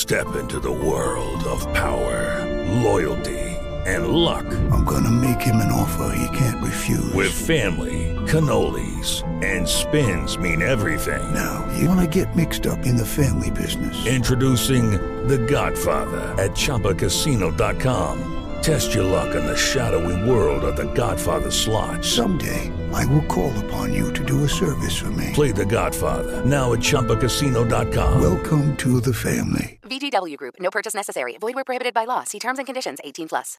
Step into the world of power, loyalty, and luck. I'm gonna make him an offer he can't refuse. With family, cannolis, and spins mean everything. Now, you wanna get mixed up in the family business. Introducing The Godfather at ChumbaCasino.com. Test your luck in the shadowy world of The Godfather slot. Someday, I will call upon you to do a service for me. Play The Godfather now at ChumbaCasino.com. Welcome to the family. VGW Group. No purchase necessary. Void where prohibited by law. See terms and conditions. 18+.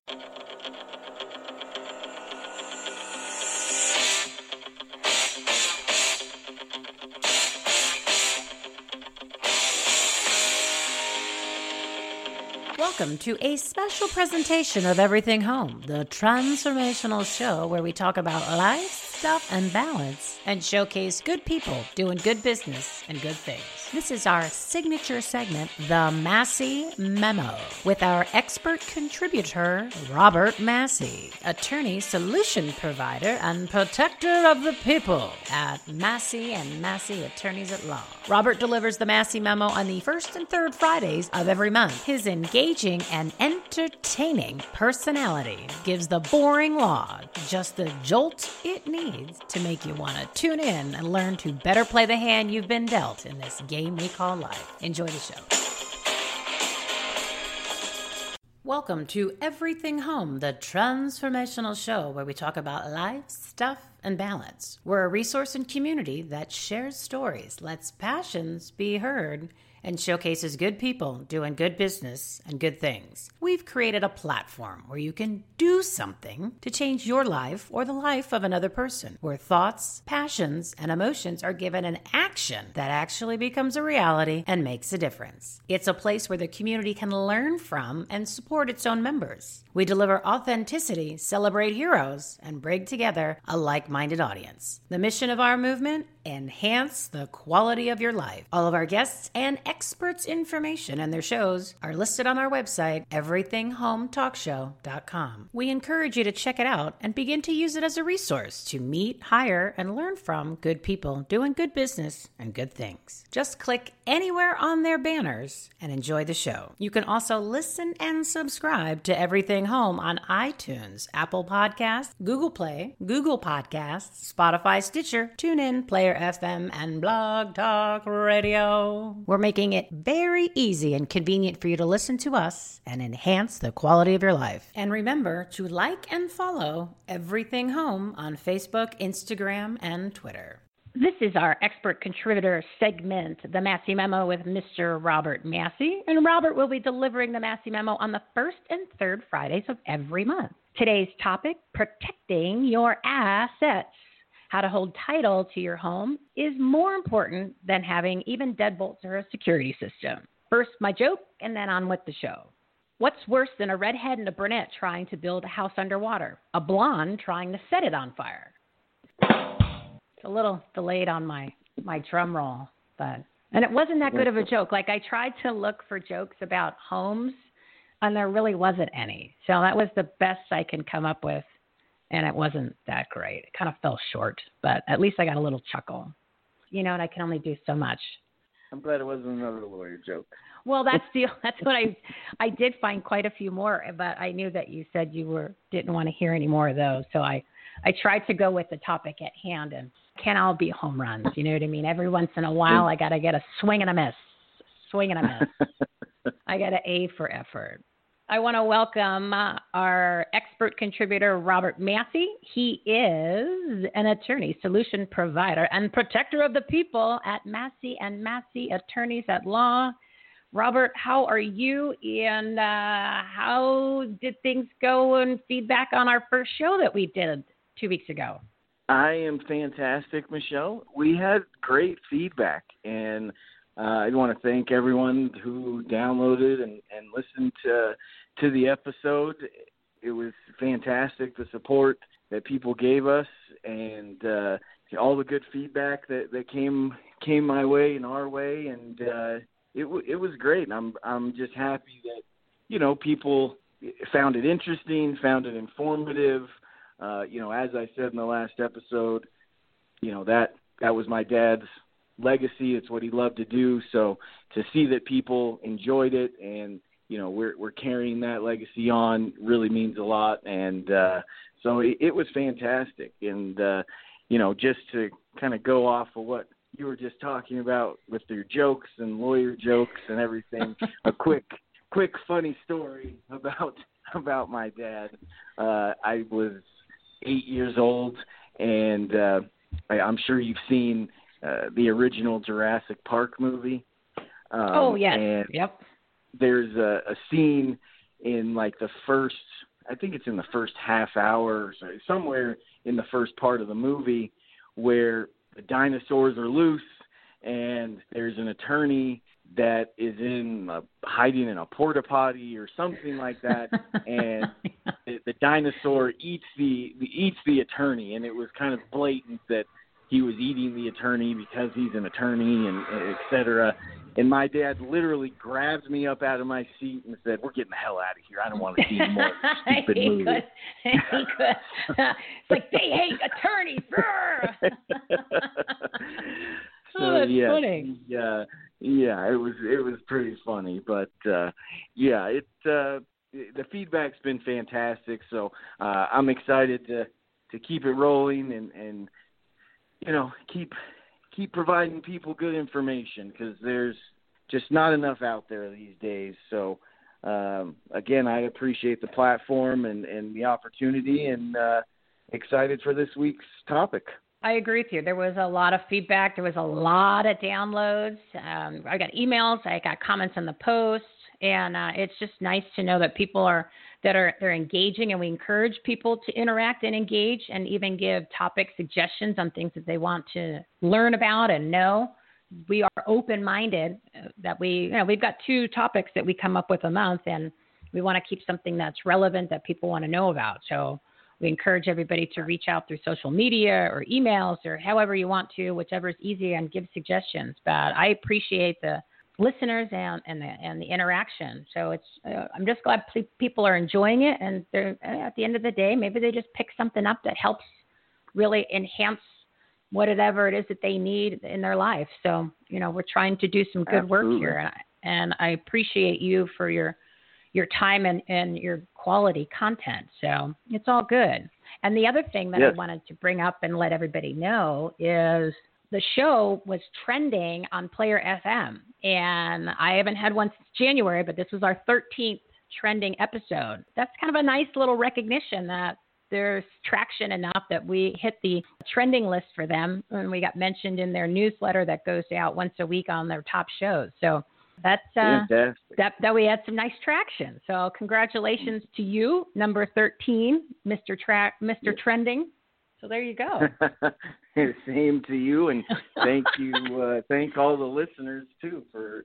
Welcome to a special presentation of Everything Home, the transformational show where we talk about life, stuff, and balance, and showcase good people doing good business and good things. This is our signature segment, The Massey Memo, with our expert contributor, Robert Massey, attorney, solution provider, and protector of the people at Massey & Massey Attorneys at Law. Robert delivers the Massey Memo on the first and third Fridays of every month. His engaging and entertaining personality gives the boring law just the jolt it needs to make you want to tune in and learn to better play the hand you've been dealt in this game we call life. Enjoy the show. Welcome to Everything Home, the transformational show where we talk about life, stuff, and balance. We're a resource and community that shares stories, lets passions be heard, and showcases good people doing good business and good things. We've created a platform where you can do something to change your life or the life of another person, where thoughts, passions, and emotions are given an action that actually becomes a reality and makes a difference. It's a place where the community can learn from and support its own members. We deliver authenticity, celebrate heroes, and bring together a like-minded audience. The mission of our movement: enhance the quality of your life. All of our guests and experts' information and their shows are listed on our website, everythinghometalkshow.com. We encourage you to check it out and begin to use it as a resource to meet, hire, and learn from good people doing good business and good things. Just click anywhere on their banners and enjoy the show. You can also listen and subscribe to Everything Home on iTunes, Apple Podcasts, Google Play, Google Podcasts, Spotify, Stitcher, TuneIn, Player FM, and Blog Talk Radio. We're making it very easy and convenient for you to listen to us and enhance the quality of your life. And remember to like and follow Everything Home on Facebook, Instagram, and Twitter. This is our expert contributor segment, The Massey Memo with Mr. Robert Massey. And Robert will be delivering the Massey Memo on the first and third Fridays of every month. Today's topic: protecting your assets. How to hold title to your home is more important than having even deadbolts or a security system. First, my joke, and then on with the show. What's worse than a redhead and a brunette trying to build a house underwater? A blonde trying to set it on fire. It's a little delayed on my drum roll, and it wasn't that good of a joke. Like, I tried to look for jokes about homes, and there really wasn't any. So that was the best I can come up with, and it wasn't that great. It kind of fell short, but at least I got a little chuckle. You know, and I can only do so much. I'm glad it wasn't another lawyer joke. Well, that's what I did find quite a few more, but I knew that you said you didn't want to hear any more of those, so I tried to go with the topic at hand, and can't all be home runs. You know what I mean? Every once in a while, I got to get a swing and a miss. I got an A for effort. I want to welcome our expert contributor, Robert Massey. He is an attorney, solution provider, and protector of the people at Massey & Massey Attorneys at Law. Robert, how are you, and how did things go and feedback on our first show that we did 2 weeks ago? I am fantastic, Michelle. We had great feedback, and I want to thank everyone who downloaded and listened to the episode. It was fantastic, the support that people gave us, and all the good feedback that came my way and our way, and it was great. I'm just happy that, you know, people found it interesting, found it informative. You know, as I said in the last episode, you know, that was my dad's legacy. It's what he loved to do. So to see that people enjoyed it and, you know, we're carrying that legacy on really means a lot. And so it was fantastic. And, you know, just to kind of go off of what you were just talking about with your jokes and lawyer jokes and everything, a quick funny story about my dad. I was 8 years old, and I'm sure you've seen the original Jurassic Park movie. Yes. And yep. There's a scene in like the first, I think it's in the first half hour, or somewhere in the first part of the movie, where the dinosaurs are loose and there's an attorney that is hiding in a porta potty or something like that, and the dinosaur eats the attorney, and it was kind of blatant that he was eating the attorney because he's an attorney, and et cetera. And my dad literally grabbed me up out of my seat and said, "We're getting the hell out of here. I don't want to see any more stupid movie." He could. It's like, they hate attorneys. So, that's yeah, funny. Yeah, it was pretty funny, but the feedback's been fantastic. So I'm excited to keep it rolling and you know, keep providing people good information, because there's just not enough out there these days. So again, I appreciate the platform and the opportunity, and excited for this week's topic. I agree with you. There was a lot of feedback. There was a lot of downloads. I got emails. I got comments on the post. And it's just nice to know that people they're engaging, and we encourage people to interact and engage, and even give topic suggestions on things that they want to learn about and know. We are open-minded. That we've got 2 topics that we come up with a month, and we want to keep something that's relevant that people want to know about. So we encourage everybody to reach out through social media or emails or however you want to, whichever is easy, and give suggestions. But I appreciate the listeners and the interaction. So I'm just glad people are enjoying it, and they're, at the end of the day, maybe they just pick something up that helps really enhance whatever it is that they need in their life. So, you know, we're trying to do some good work here, and I appreciate you for your time and your quality content. So it's all good. And the other thing that I wanted to bring up and let everybody know is the show was trending on Player FM, and I haven't had one since January, but this was our 13th trending episode. That's kind of a nice little recognition that there's traction enough that we hit the trending list for them, and we got mentioned in their newsletter that goes out once a week on their top shows. So that's that we had some nice traction. So congratulations to you, number 13, Mr. Trending. So there you go. Same to you, and thank you. Thank all the listeners too for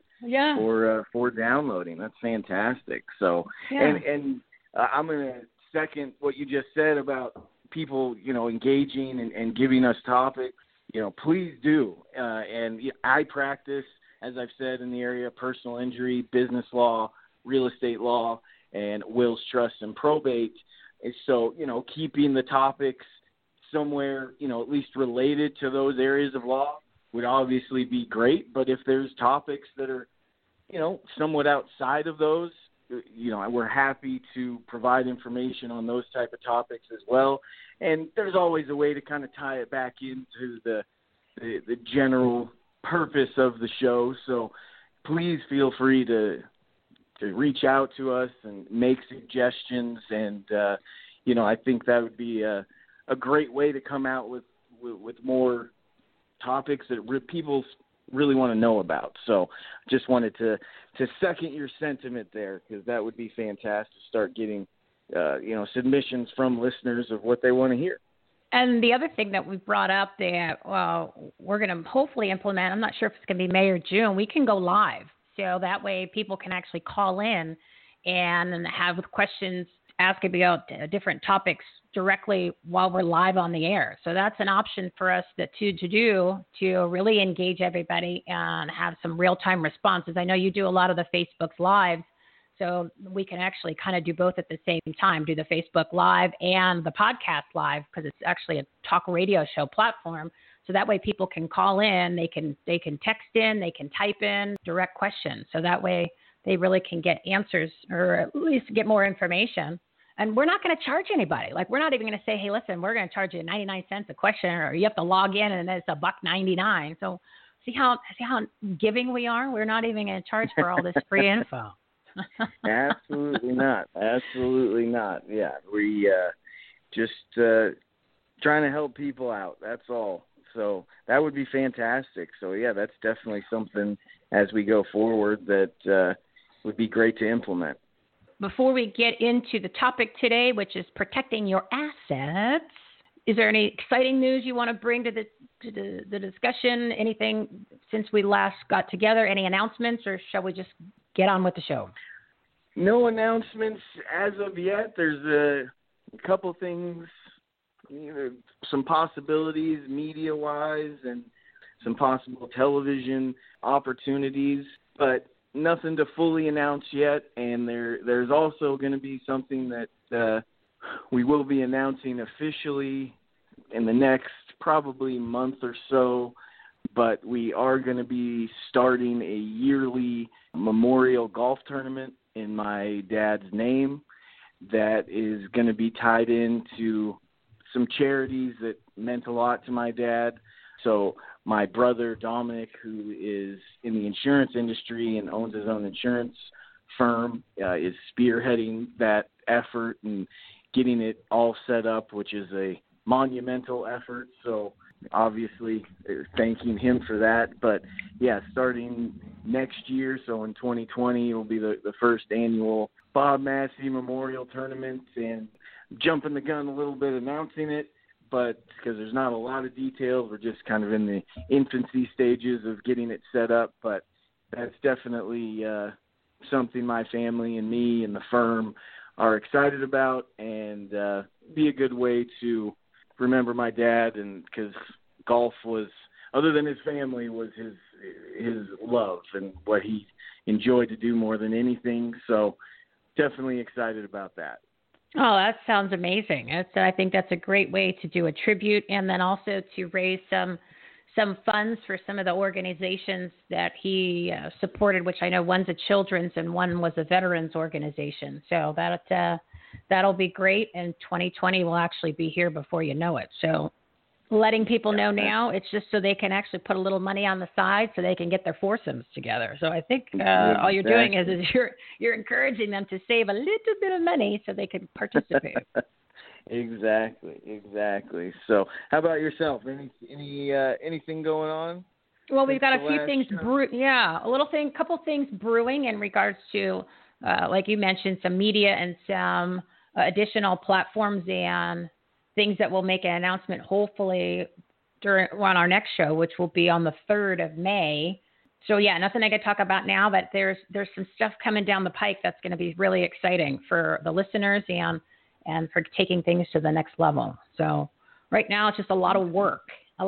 downloading. That's fantastic. So and I'm gonna second what you just said about people, you know, engaging and giving us topics. You know, please do. And I practice, as I've said, in the area of personal injury, business law, real estate law, and wills, trusts, and probate. And so, you know, keeping the topics somewhere, you know, at least related to those areas of law would obviously be great. But if there's topics that are, you know, somewhat outside of those, you know, we're happy to provide information on those type of topics as well. And there's always a way to kind of tie it back into the general purpose of the show. So please feel free to reach out to us and make suggestions. And, you know, I think that would be a great way to come out with more topics that people really want to know about. So just wanted to second your sentiment there, because that would be fantastic to start getting, you know, submissions from listeners of what they want to hear. And the other thing that we brought up that we're going to hopefully implement, I'm not sure if it's going to be May or June, we can go live. So that way people can actually call in and have questions, ask about different topics directly while we're live on the air. So that's an option for us to do to really engage everybody and have some real-time responses. I know you do a lot of the Facebook Lives, so we can actually kind of do both at the same time, do the Facebook Live and the podcast Live, because it's actually a talk radio show platform. So that way people can call in, they can text in, they can type in direct questions. So that way they really can get answers or at least get more information. And we're not going to charge anybody. Like, we're not even going to say, hey, listen, we're going to charge you 99 cents a question, or you have to log in and it's $1.99. So see how giving we are? We're not even going to charge for all this free info. Absolutely not. Absolutely not. Yeah. We just trying to help people out. That's all. So that would be fantastic. So, yeah, that's definitely something as we go forward that would be great to implement. Before we get into the topic today, which is protecting your assets, is there any exciting news you want to bring to the discussion? Anything since we last got together? Any announcements, or shall we just get on with the show? No announcements as of yet. There's a couple things, some possibilities media-wise and some possible television opportunities, but nothing to fully announce yet. And there's also going to be something that we will be announcing officially in the next probably month or so, but we are going to be starting a yearly memorial golf tournament in my dad's name that is going to be tied into some charities that meant a lot to my dad. So my brother Dominic, who is in the insurance industry and owns his own insurance firm, is spearheading that effort and getting it all set up, which is a monumental effort. So obviously thanking him for that. But yeah, starting next year, so in 2020, will be the first annual Bob Massey Memorial Tournament, and jumping the gun a little bit announcing it, but because there's not a lot of details, we're just kind of in the infancy stages of getting it set up. But that's definitely something my family and me and the firm are excited about, and be a good way to remember my dad, and because golf was, other than his family, was his love and what he enjoyed to do more than anything. So definitely excited about that. Oh, that sounds amazing. I think that's a great way to do a tribute, and then also to raise some funds for some of the organizations that he supported, which I know one's a children's and one was a veterans organization. So that'll be great, and 2020 will actually be here before you know it. So letting people know now, it's just so they can actually put a little money on the side so they can get their foursomes together. So I think all you're doing is you're encouraging them to save a little bit of money so they can participate. Exactly. So how about yourself? Anything going on? Well, we've got a few things couple things brewing in regards to, like you mentioned, some media and some additional platforms and things that will make an announcement hopefully on our next show, which will be on the 3rd of May. So yeah, nothing I can talk about now, but there's some stuff coming down the pike that's going to be really exciting for the listeners and for taking things to the next level. So right now it's just a lot of work and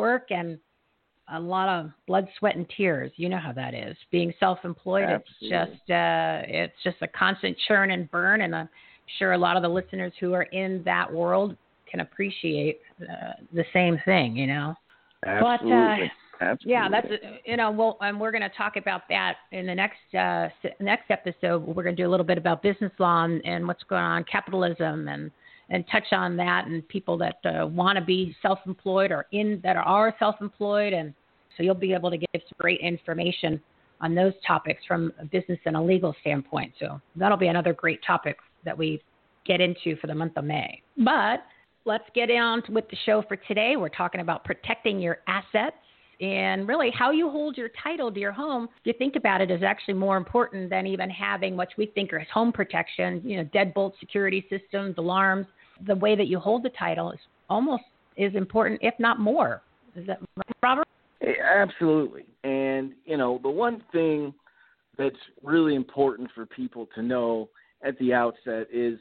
a lot of blood, sweat, and tears. You know how that is. Being self-employed, Absolutely. It's just a constant churn and burn, and I'm sure a lot of the listeners who are in that world can appreciate the same thing, you know. Absolutely. Absolutely. Yeah, that's and we're going to talk about that in the next episode. We're going to do a little bit about business law and what's going on, capitalism, and touch on that, and people that want to be self-employed or that are self-employed, and so you'll be able to get some great information on those topics from a business and a legal standpoint. So that'll be another great topic that we get into for the month of May. But let's get on with the show for today. We're talking about protecting your assets, and really how you hold your title to your home. If you think about it, is actually more important than even having what we think is home protection, deadbolt security systems, alarms. The way that you hold the title is almost as important, if not more. Is that right, Robert? Absolutely. And, the one thing that's really important for people to know at the outset is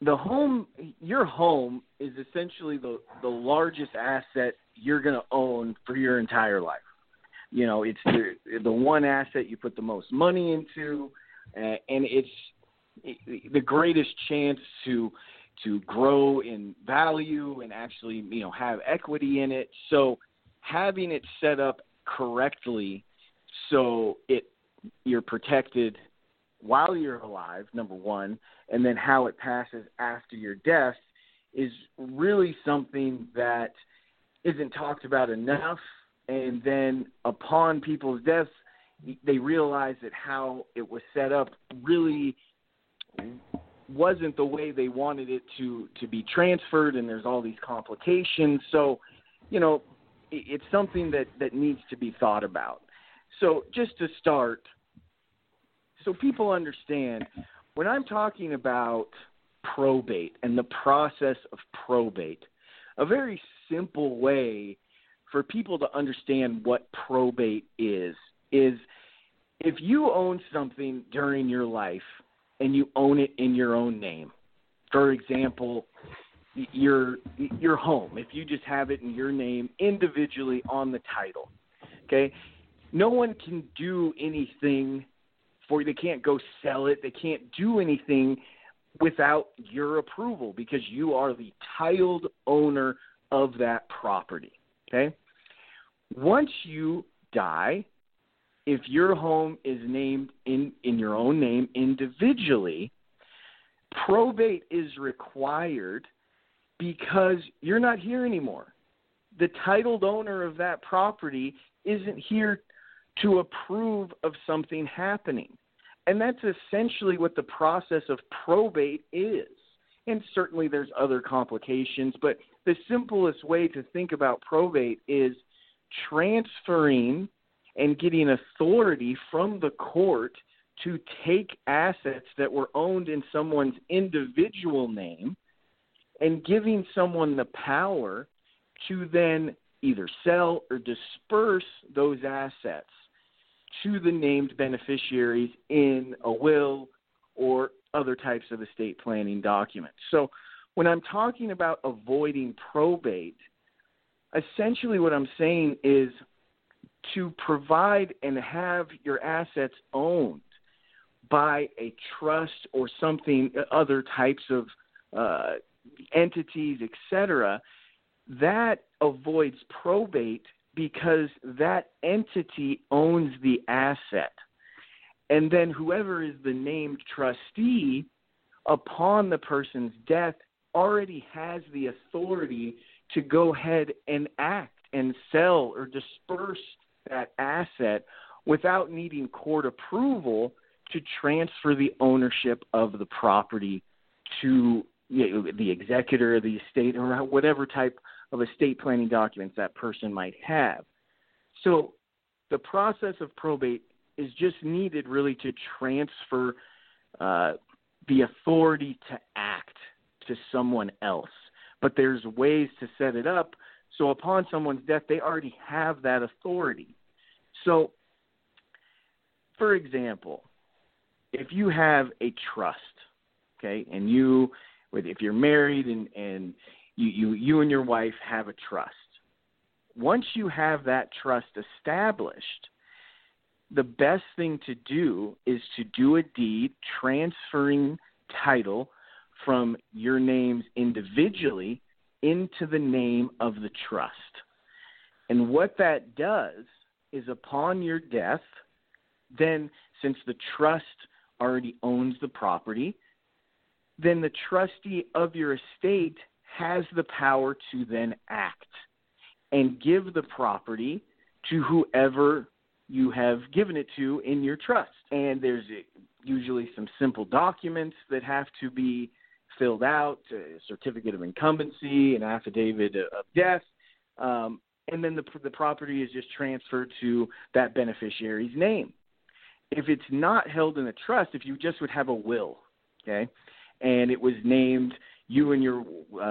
your home is essentially the largest asset you're going to own for your entire life. It's the one asset you put the most money into, and it's the greatest chance to grow in value and actually, have equity in it. So having it set up correctly so you're protected while you're alive, number one, and then how it passes after your death is really something that isn't talked about enough. And then upon people's deaths, they realize that how it was set up really wasn't the way they wanted it to be transferred, and there's all these complications. So, it's something that needs to be thought about. So just to start, so people understand, when I'm talking about probate and the process of probate, a very simple way for people to understand what probate is if you own something during your life and you own it in your own name, for example, your home, if you just have it in your name individually on the title, okay, no one can do anything for you. They can't go sell it. They can't do anything without your approval because you are the titled owner of that property, okay? Once you die, if your home is named in your own name individually, probate is required because you're not here anymore. The titled owner of that property isn't here to approve of something happening. And that's essentially what the process of probate is. And certainly there's other complications, but the simplest way to think about probate is transferring and getting authority from the court to take assets that were owned in someone's individual name and giving someone the power to then either sell or disperse those assets to the named beneficiaries in a will or other types of estate planning documents. So when I'm talking about avoiding probate, essentially what I'm saying is to provide and have your assets owned by a trust or something, other types of entities, etc., that avoids probate because that entity owns the asset. And then whoever is the named trustee upon the person's death already has the authority to go ahead and act and sell or disperse that asset without needing court approval to transfer the ownership of the property to the executor of the estate or whatever type of estate planning documents that person might have. So the process of probate is just needed really to transfer the authority to act to someone else. But there's ways to set it up so upon someone's death, they already have that authority. So, for example, if you have a trust, okay, and if you're married and you and your wife have a trust, once you have that trust established, the best thing to do is to do a deed transferring title from your names individually into the name of the trust. And what that does is upon your death, then since the trust already owns the property, then the trustee of your estate has the power to then act and give the property to whoever you have given it to in your trust. And there's usually some simple documents that have to be filled out, a certificate of incumbency, an affidavit of death, and then the property is just transferred to that beneficiary's name. If it's not held in a trust, if you just would have a will, okay, and it was named you and your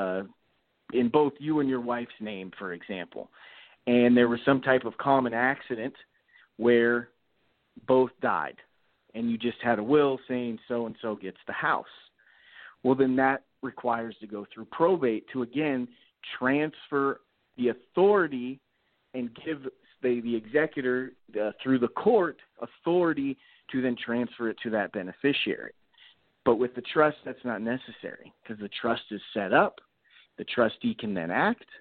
in both you and your wife's name, for example, and there was some type of common accident where both died, and you just had a will saying so-and-so gets the house, well, then that requires to go through probate to, again, transfer the authority and give the executor through the court authority to then transfer it to that beneficiary. But with the trust, that's not necessary because the trust is set up. The trustee can then act.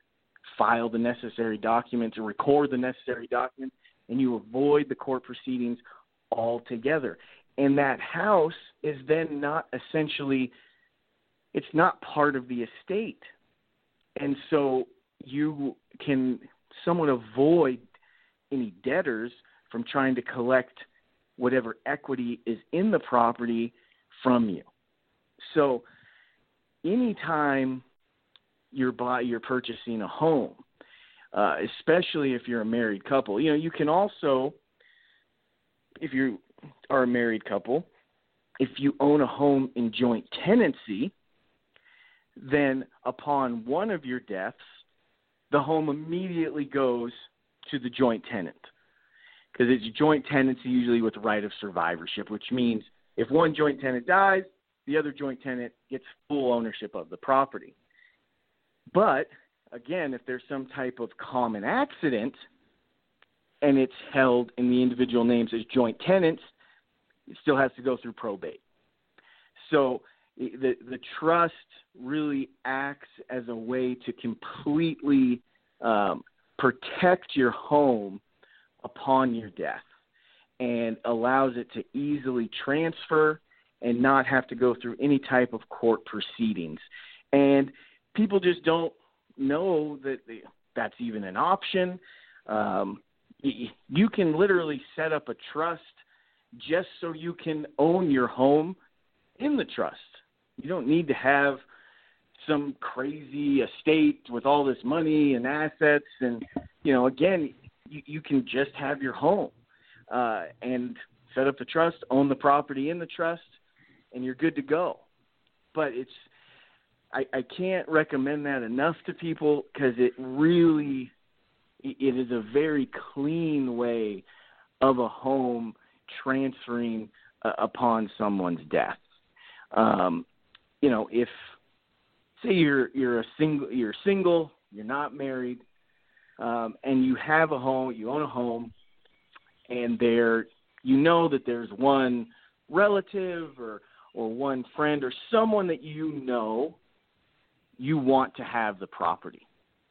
file the necessary documents and record the necessary documents, and you avoid the court proceedings altogether. And that house is then not essentially, it's not part of the estate. And so you can somewhat avoid any debtors from trying to collect whatever equity is in the property from you. So anytime you're purchasing a home, especially if you're a married couple, you can also, if you are a married couple, if you own a home in joint tenancy, then upon one of your deaths, the home immediately goes to the joint tenant, because it's a joint tenancy usually with right of survivorship, which means if one joint tenant dies, the other joint tenant gets full ownership of the property. But, again, if there's some type of common accident and it's held in the individual names as joint tenants, it still has to go through probate. So the trust really acts as a way to completely protect your home upon your death and allows it to easily transfer and not have to go through any type of court proceedings. And people just don't know that that's even an option. You can literally set up a trust just so you can own your home in the trust. You don't need to have some crazy estate with all this money and assets. And, again, you can just have your home and set up the trust, own the property in the trust, and you're good to go. But I can't recommend that enough to people, because it is a very clean way of a home transferring upon someone's death. If say you're single, you're not married, and you have a home, you own a home, and that there's one relative or one friend or someone that you want to have the property.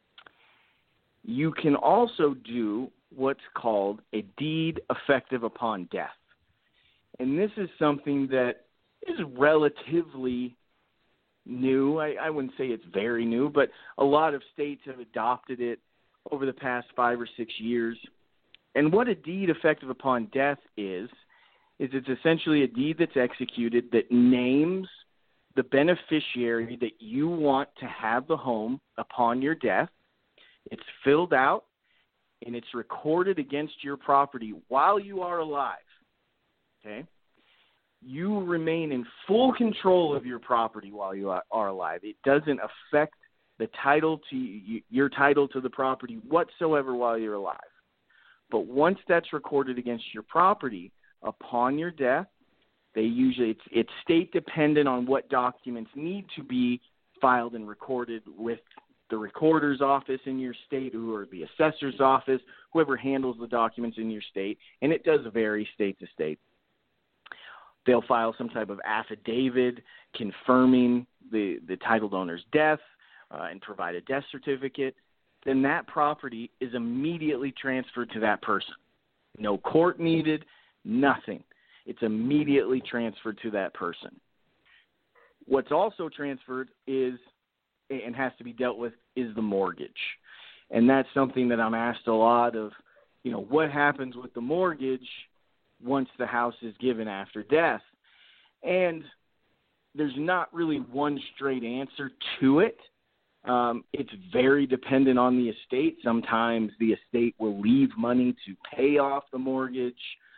You can also do what's called a deed effective upon death. And this is something that is relatively new. I wouldn't say it's very new, but a lot of states have adopted it over the past 5 or 6 years. And what a deed effective upon death is it's essentially a deed that's executed that names the beneficiary that you want to have the home upon your death. It's filled out, and it's recorded against your property while you are alive. Okay? You remain in full control of your property while you are alive. It doesn't affect the title to your title to the property whatsoever while you're alive. But once that's recorded against your property upon your death, it's state dependent on what documents need to be filed and recorded with the recorder's office in your state, or the assessor's office, whoever handles the documents in your state, and it does vary state to state. They'll file some type of affidavit confirming the titled owner's death and provide a death certificate. Then that property is immediately transferred to that person. No court needed, nothing. It's immediately transferred to that person. What's also transferred is, and has to be dealt with, is the mortgage. And that's something that I'm asked a lot of, what happens with the mortgage once the house is given after death? And there's not really one straight answer to it. It's very dependent on the estate. Sometimes the estate will leave money to pay off the mortgage.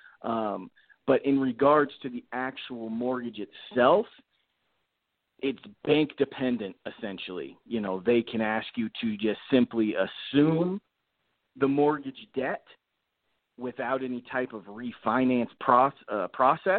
But in regards to the actual mortgage itself, it's bank dependent, essentially. They can ask you to just simply assume the mortgage debt without any type of refinance process,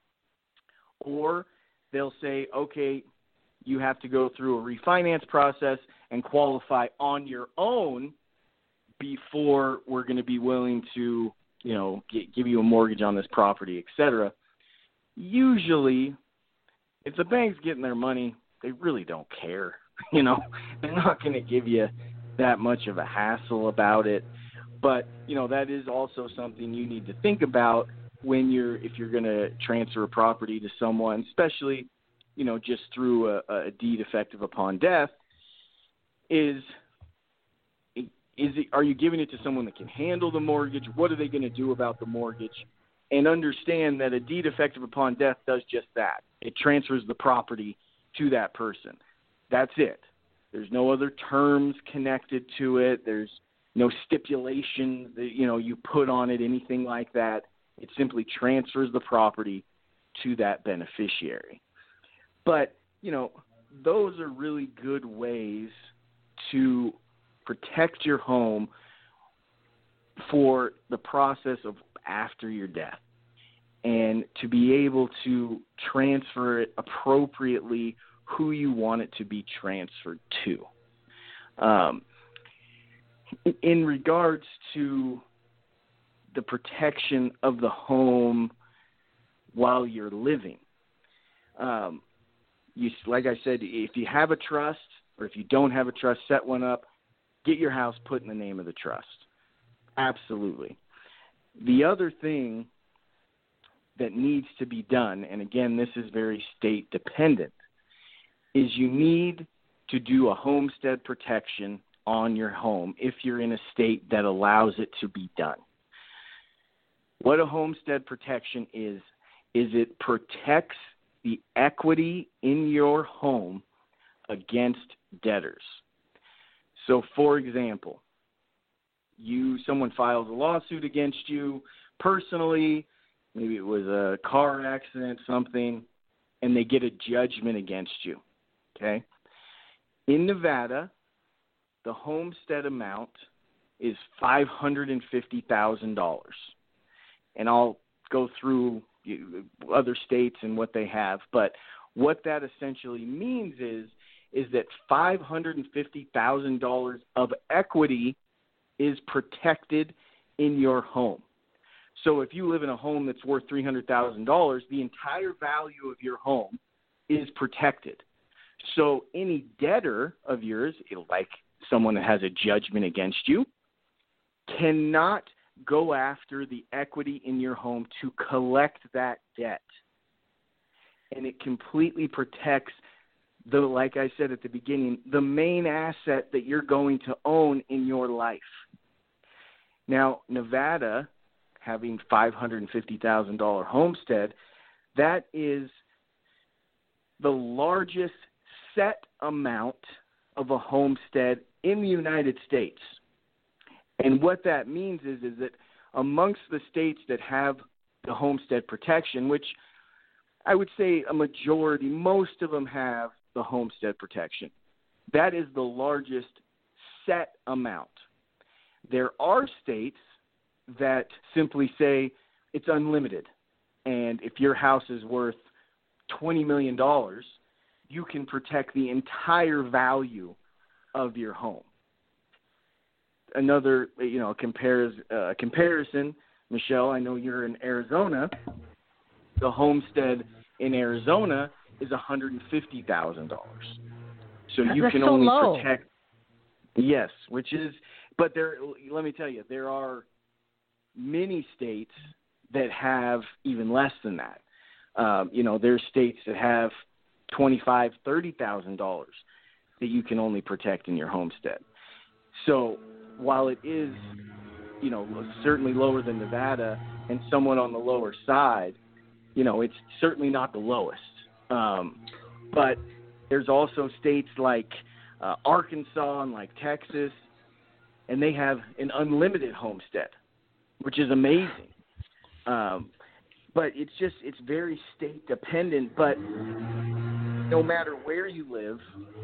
or they'll say, okay, you have to go through a refinance process and qualify on your own before we're going to be willing to, give you a mortgage on this property, et cetera. Usually, if the bank's getting their money, they really don't care. They're not going to give you that much of a hassle about it. But, that is also something you need to think about if you're going to transfer a property to someone, especially, just through a deed effective upon death, are you giving it to someone that can handle the mortgage? What are they going to do about the mortgage? And understand that a deed effective upon death does just that. It transfers the property to that person. That's it. There's no other terms connected to it. There's no stipulation that, you put on it, anything like that. It simply transfers the property to that beneficiary. But, those are really good ways to protect your home for the process of after your death, and to be able to transfer it appropriately who you want it to be transferred to. In regards to the protection of the home while you're living, like I said, if you have a trust or if you don't have a trust, set one up. Get your house put in the name of the trust. Absolutely. The other thing that needs to be done, and again, this is very state dependent, is you need to do a homestead protection on your home if you're in a state that allows it to be done. What a homestead protection is it protects the equity in your home against debtors. So, for example, someone files a lawsuit against you personally, maybe it was a car accident, something, and they get a judgment against you, okay? In Nevada, the homestead amount is $550,000. And I'll go through other states and what they have, but what that essentially means is that $550,000 of equity is protected in your home. So if you live in a home that's worth $300,000, the entire value of your home is protected. So any debtor of yours, like someone that has a judgment against you, cannot go after the equity in your home to collect that debt. And it completely protects like I said at the beginning, the main asset that you're going to own in your life. Now, Nevada, having $550,000 homestead, that is the largest set amount of a homestead in the United States. And what that means is that amongst the states that have the homestead protection, which I would say a majority, most of them have the homestead protection. That is the largest set amount. There are states that simply say it's unlimited. And if your house is worth $20 million, you can protect the entire value of your home. Another, comparison, Michelle, I know you're in Arizona. The homestead in Arizona is $150,000. So you That's can so only low. protect. Yes, but let me tell you, there are many states that have even less than that. There's states that have $25,000, $30,000 that you can only protect in your homestead. So while it is, certainly lower than Nevada and somewhat on the lower side, it's certainly not the lowest. But there's also states like Arkansas and like Texas, and they have an unlimited homestead, which is amazing. But it's very state dependent. But no matter where you live,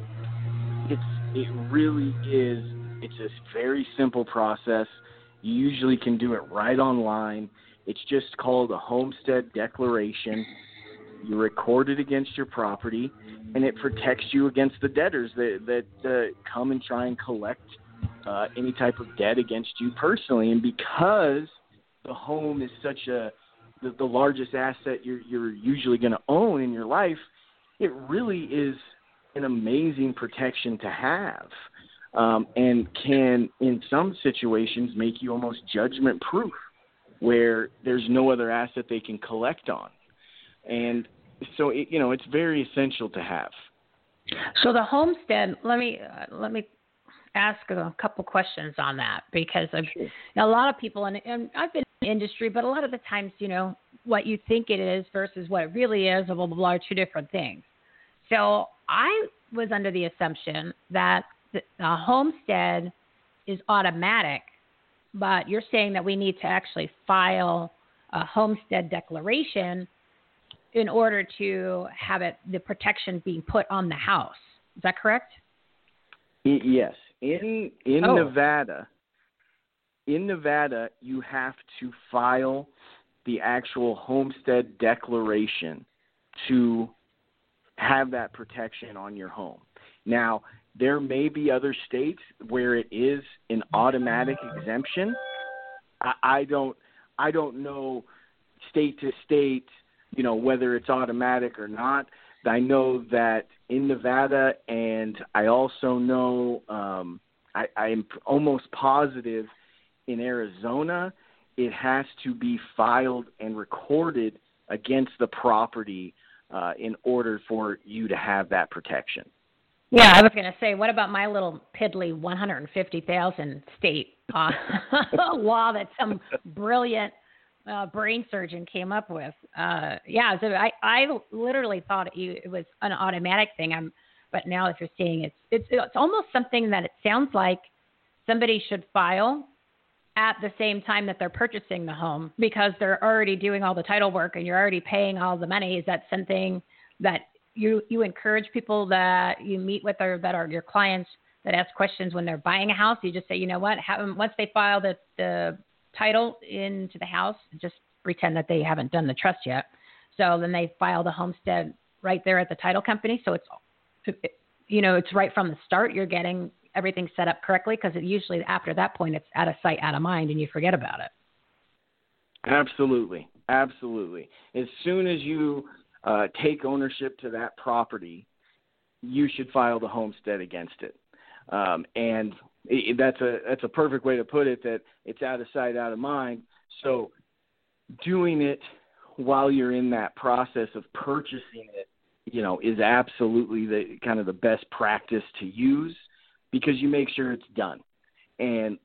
it really is. It's a very simple process. You usually can do it right online. It's just called a homestead declaration. You record it against your property, and it protects you against the debtors that come and try and collect any type of debt against you personally. And because the home is such the largest asset you're usually going to own in your life, it really is an amazing protection to have. and can, in some situations, make you almost judgment-proof, where there's no other asset they can collect on. And so, it's very essential to have. So the homestead, let me ask a couple questions on that, because a lot of people, and I've been in the industry, but a lot of the times, what you think it is versus what it really is, blah, blah, blah, are two different things. So I was under the assumption that the homestead is automatic, but you're saying that we need to actually file a homestead declaration in order to have the protection being put on the house. Is that correct? Yes. In Nevada, you have to file the actual homestead declaration to have that protection on your home. Now, there may be other states where it is an automatic exemption. I don't know state to state, whether it's automatic or not. I know that in Nevada, and I also know I am almost positive in Arizona, it has to be filed and recorded against the property in order for you to have that protection. Yeah, I was going to say, what about my little piddly 150,000 state law that some brilliant brain surgeon came up with? So I literally thought it was an automatic thing. But now if you're saying it's almost something that it sounds like somebody should file at the same time that they're purchasing the home, because they're already doing all the title work and you're already paying all the money. Is that something that you encourage people that you meet with, or that are your clients that ask questions when they're buying a house? You just say, you know what, once they file the title into the house, just pretend that they haven't done the trust yet. So then they file the homestead right there at the title company. So it's right from the start. You're getting everything set up correctly, because usually after that point, it's out of sight, out of mind, and you forget about it. Absolutely. As soon as you take ownership to that property, you should file the homestead against it. And that's a perfect way to put it, that it's out of sight, out of mind. So doing it while you're in that process of purchasing it, is absolutely the best practice to use, because you make sure it's done. And,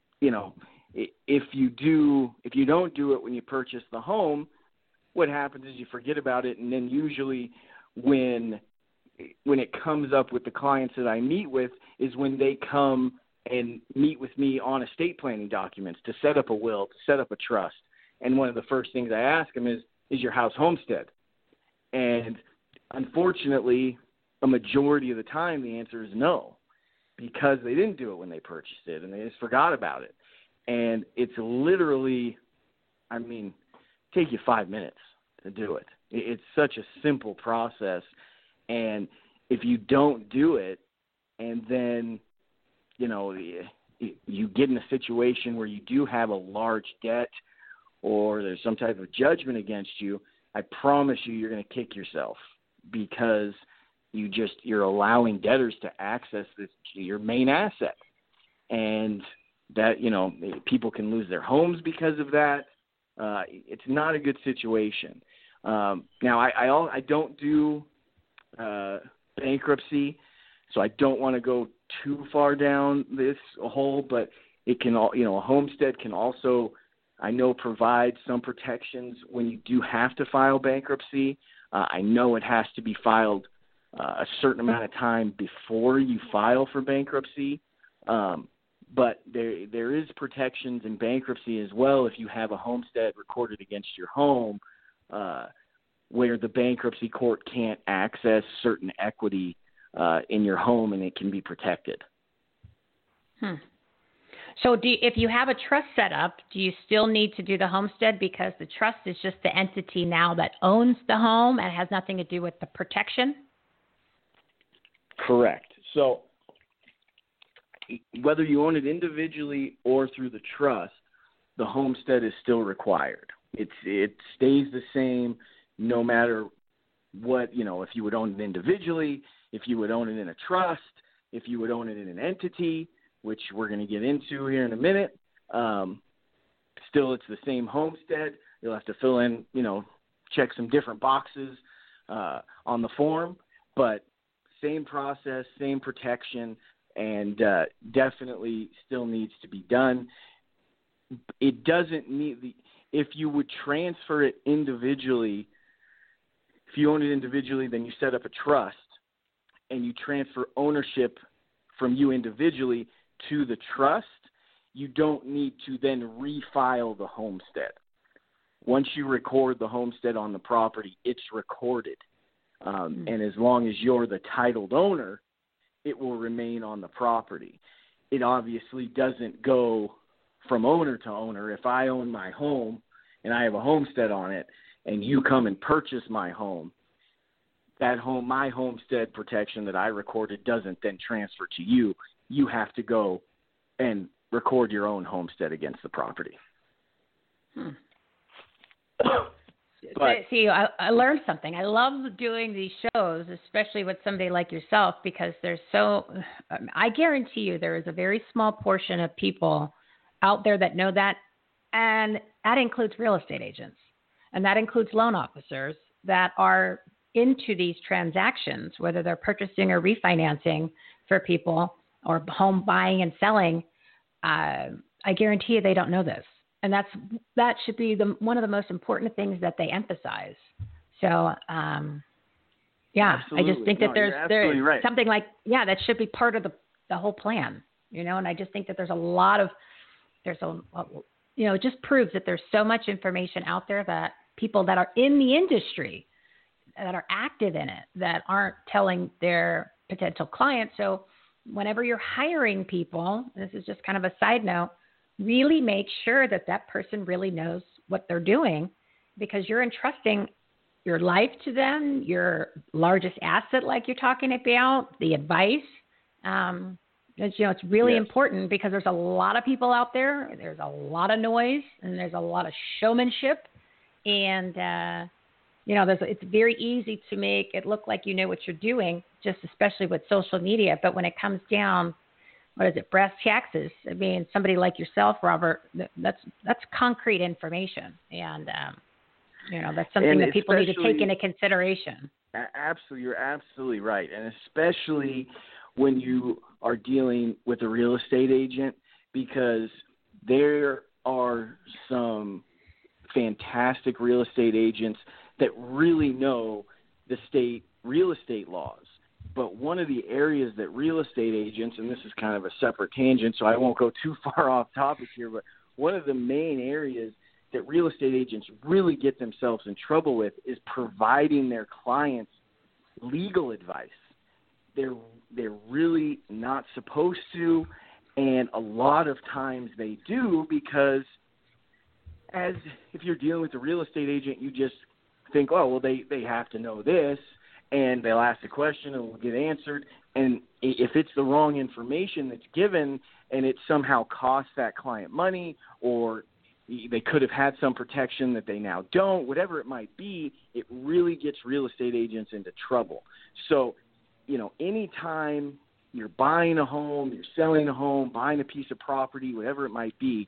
if you don't do it when you purchase the home, what happens is you forget about it. And then usually when it comes up with the clients that I meet with is when they come and meet with me on estate planning documents to set up a will, to set up a trust. And one of the first things I ask them is your house homestead? And unfortunately, a majority of the time, the answer is no, because they didn't do it when they purchased it and they just forgot about it. And it's literally, take you 5 minutes to do it. It's such a simple process. And if you don't do it, and then, you get in a situation where you do have a large debt or there's some type of judgment against you, I promise you're going to kick yourself, because you're allowing debtors to access your main asset. And that, people can lose their homes because of that. It's not a good situation. Now, I don't do bankruptcy, so I don't want to go too far down this hole, but it can a homestead can also, I know, provide some protections when you do have to file bankruptcy. I know it has to be filed a certain amount of time before you file for bankruptcy. But there is protections in bankruptcy as well if you have a homestead recorded against your home, where the bankruptcy court can't access certain equity in your home, and it can be protected. So if you have a trust set up, do you still need to do the homestead, because the trust is just the entity now that owns the home and has nothing to do with the protection? Correct. So whether you own it individually or through the trust, the homestead is still required. It stays the same no matter what, if you would own it individually, if you would own it in a trust, if you would own it in an entity, which we're going to get into here in a minute. Still, it's the same homestead. You'll have to fill in, check some different boxes on the form, but same process, same protection, and definitely still needs to be done. It doesn't need if you would transfer it individually, if you own it individually, then you set up a trust and you transfer ownership from you individually to the trust. You don't need to then refile the homestead. Once you record the homestead on the property, it's recorded. And as long as you're the titled owner, it will remain on the property. It obviously doesn't go from owner to owner. If I own my home and I have a homestead on it and you come and purchase my home, my homestead protection that I recorded doesn't then transfer to you. You have to go and record your own homestead against the property. But, see, I learned something. I love doing these shows, especially with somebody like yourself, because I guarantee you there is a very small portion of people out there that know that, and that includes real estate agents, and that includes loan officers that are into these transactions, whether they're purchasing or refinancing for people or home buying and selling. I guarantee you they don't know this. And that should be one of the most important things that they emphasize. So, Absolutely. I just think that there's right. something like, that should be part of the whole plan, and I just think that there's it just proves that there's so much information out there that people that are in the industry, that are active in it, that aren't telling their potential clients. So whenever you're hiring people, this is just kind of a side note, really make sure that person really knows what they're doing, because you're entrusting your life to them, your largest asset, like you're talking about, the advice. It's really important, because there's a lot of people out there. There's a lot of noise and there's a lot of showmanship. And, it's very easy to make it look like you know what you're doing, just especially with social media. But when it comes down, brass taxes? I mean, somebody like yourself, Robert, that's concrete information. And, that's something that people need to take into consideration. Absolutely. You're absolutely right. And especially when you are dealing with a real estate agent, because there are some fantastic real estate agents that really know the state real estate laws. But one of the areas that real estate agents, and this is kind of a separate tangent, so I won't go too far off topic here, but one of the main areas that real estate agents really get themselves in trouble with is providing their clients legal advice. They're really not supposed to, and a lot of times they do, because if you're dealing with a real estate agent, you just think, oh, well, they have to know this, and they'll ask the question and it will get answered. And if it's the wrong information that's given and it somehow costs that client money, or they could have had some protection that they now don't, whatever it might be, it really gets real estate agents into trouble. So, anytime you're buying a home, you're selling a home, buying a piece of property, whatever it might be,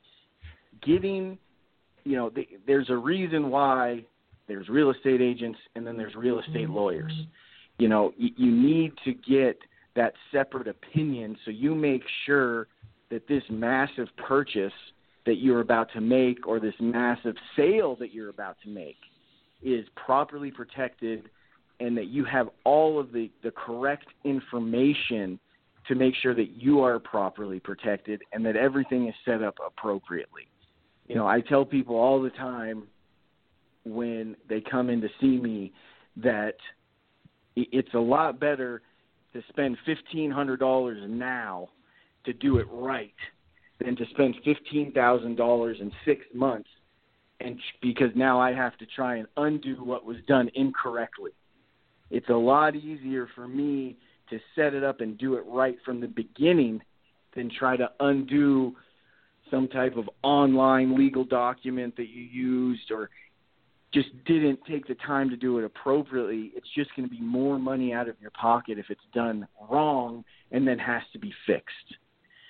there's a reason why there's real estate agents and then there's real estate lawyers. You need to get that separate opinion, so you make sure that this massive purchase that you're about to make, or this massive sale that you're about to make, is properly protected, and that you have all of the correct information to make sure that you are properly protected and that everything is set up appropriately. I tell people all the time when they come in to see me that it's a lot better to spend $1,500 now to do it right than to spend $15,000 in 6 months, and because now I have to try and undo what was done incorrectly. It's a lot easier for me to set it up and do it right from the beginning than try to undo some type of online legal document that you used or just didn't take the time to do it appropriately. It's just going to be more money out of your pocket if it's done wrong and then has to be fixed.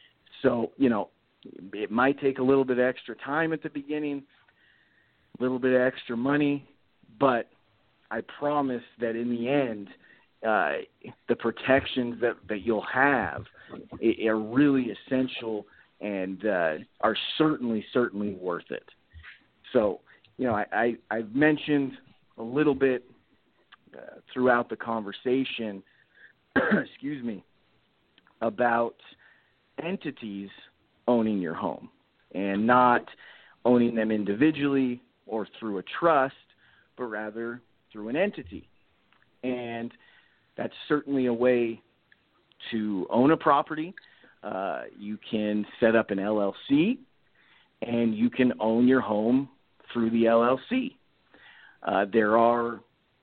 So, it might take a little bit of extra time at the beginning, a little bit of extra money, but I promise that in the end, the protections that you'll have are really essential and are certainly worth it. So, I've mentioned a little bit throughout the conversation, excuse me, about entities owning your home and not owning them individually or through a trust, but rather through an entity. And that's certainly a way to own a property. You can set up an LLC, and you can own your home through the LLC. There are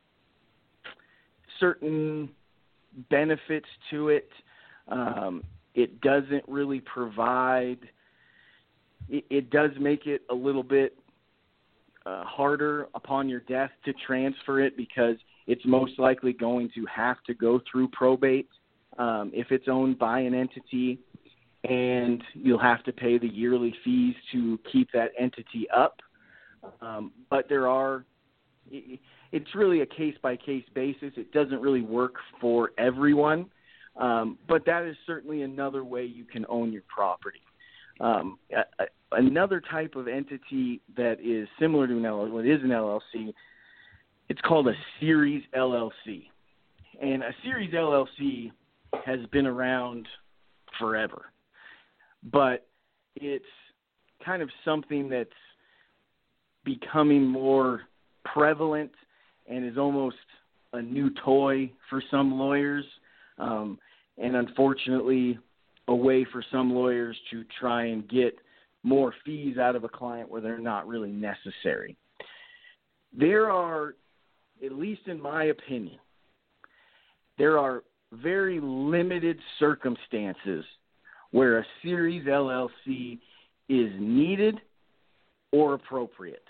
certain benefits to it. It doesn't really provide – it does make it a little bit harder upon your death to transfer it because it's most likely going to have to go through probate if it's owned by an entity, and you'll have to pay the yearly fees to keep that entity up. But it's really a case-by-case basis. It doesn't really work for everyone, but that is certainly another way you can own your property. Another type of entity that is similar to an LLC, it's called a Series LLC. And a Series LLC has been around forever, but it's kind of something that's becoming more prevalent and is almost a new toy for some lawyers, and unfortunately a way for some lawyers to try and get more fees out of a client where they're not really necessary. There are, at least in my opinion, there are very limited circumstances where a Series LLC is needed or appropriate.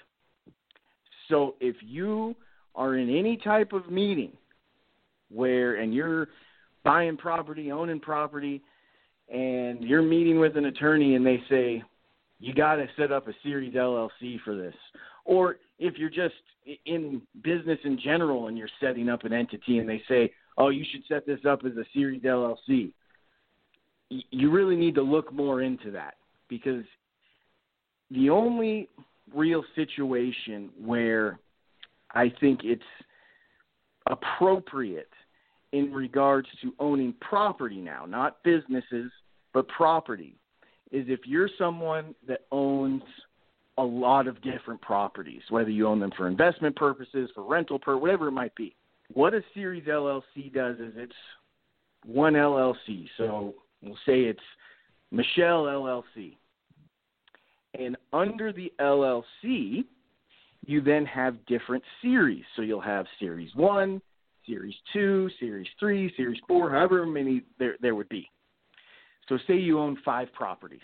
So if you are in any type of meeting and you're buying property, owning property, and you're meeting with an attorney and they say, you got to set up a Series LLC for this. Or if you're just in business in general and you're setting up an entity and they say, oh, you should set this up as a Series LLC, you really need to look more into that, because the only real situation where I think it's appropriate in regards to owning property now, not businesses, but property, is if you're someone that owns a lot of different properties, whether you own them for investment purposes, for rental purposes, whatever it might be. What a Series LLC does is it's one LLC. So we'll say it's Michelle LLC. And under the LLC, you then have different series. So you'll have Series 1, Series 2, Series 3, Series 4, however many there would be. So say you own 5 properties,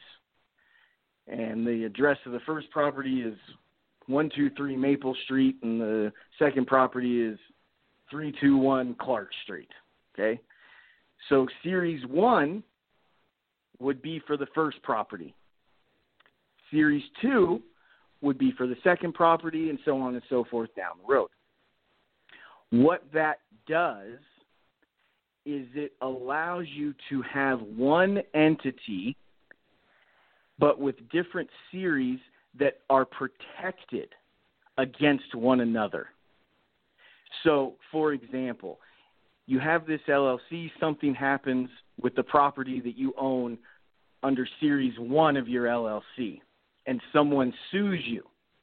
and the address of the first property is 123 Maple Street, and the second property is 321 Clark Street, okay? So Series 1 would be for the first property. Series 2 would be for the second property, and so on and so forth down the road. What that does is it allows you to have one entity, but with different series that are protected against one another. So, for example, you have this LLC, something happens with the property that you own under Series 1 of your LLC, and someone sues you.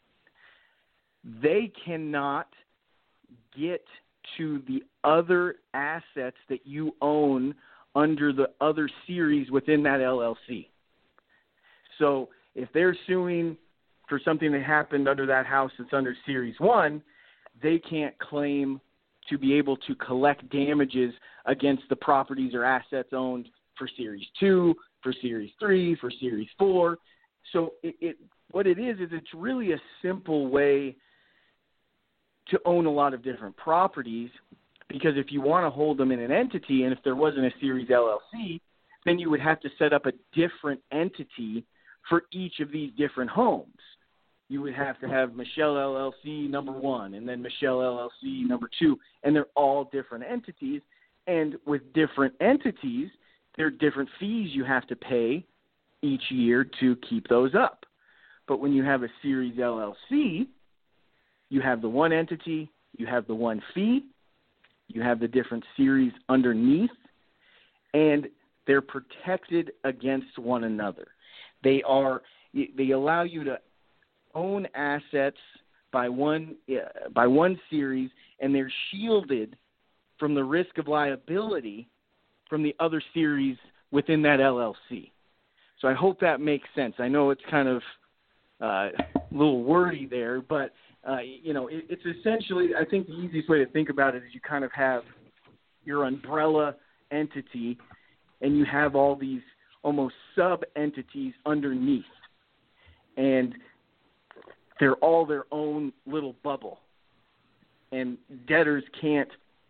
They cannot get to the other assets that you own under the other series within that LLC. So if they're suing for something that happened under that house that's under Series 1, they can't claim to be able to collect damages against the properties or assets owned for Series 2, for Series 3, for Series 4. So what it is it's really a simple way to own a lot of different properties, because if you want to hold them in an entity, and if there wasn't a Series LLC, then you would have to set up a different entity for each of these different homes. You would have to have Michelle LLC number 1 and then Michelle LLC number 2, and they're all different entities. And with different entities, there are different fees you have to pay each year to keep those up. But when you have a series LLC, you have the one entity, you have the one fee, you have the different series underneath, and they're protected against one another. They allow you to own assets by one series, and they're shielded from the risk of liability from the other series within that LLC. So I hope that makes sense. I know it's kind of a little wordy there, but it's essentially, I think the easiest way to think about it is you kind of have your umbrella entity, and you have all these almost sub-entities underneath. And they're all their own little bubble. And debtors can't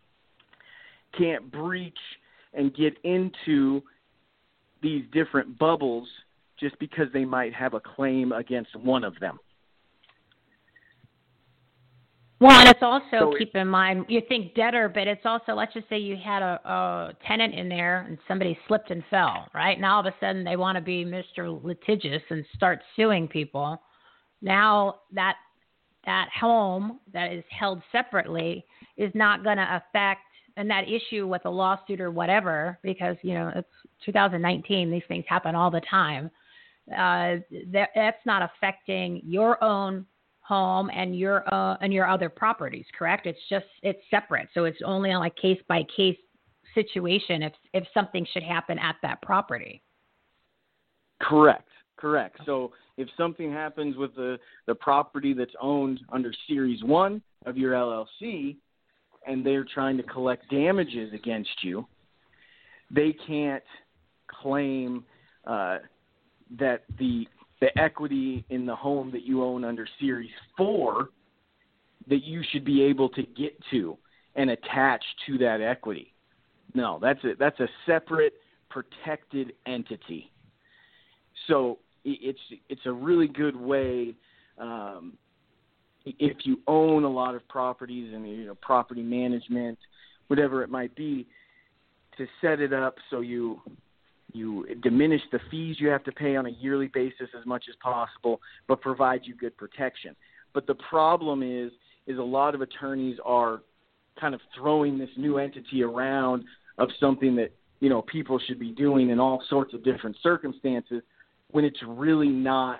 breach and get into these different bubbles just because they might have a claim against one of them. Well, and it's also, keep in mind, you think debtor, but it's also, let's just say you had a tenant in there and somebody slipped and fell, right? Now all of a sudden they want to be Mr. Litigious and start suing people. Now that home that is held separately is not going to affect, and that issue with a lawsuit or whatever, because, it's 2019, these things happen all the time. That's not affecting your own home and your other properties, correct? It's separate. So it's only on a case by case situation if something should happen at that property. Correct. So if something happens with the property that's owned under Series 1 of your LLC and they're trying to collect damages against you, they can't claim that the equity in the home that you own under Series 4 that you should be able to get to and attach to that equity. No, that's a separate protected entity. So it's a really good way, if you own a lot of properties and property management, whatever it might be, to set it up so you diminish the fees you have to pay on a yearly basis as much as possible, but provide you good protection. But the problem is a lot of attorneys are kind of throwing this new entity around of something that people should be doing in all sorts of different circumstances, when it's really not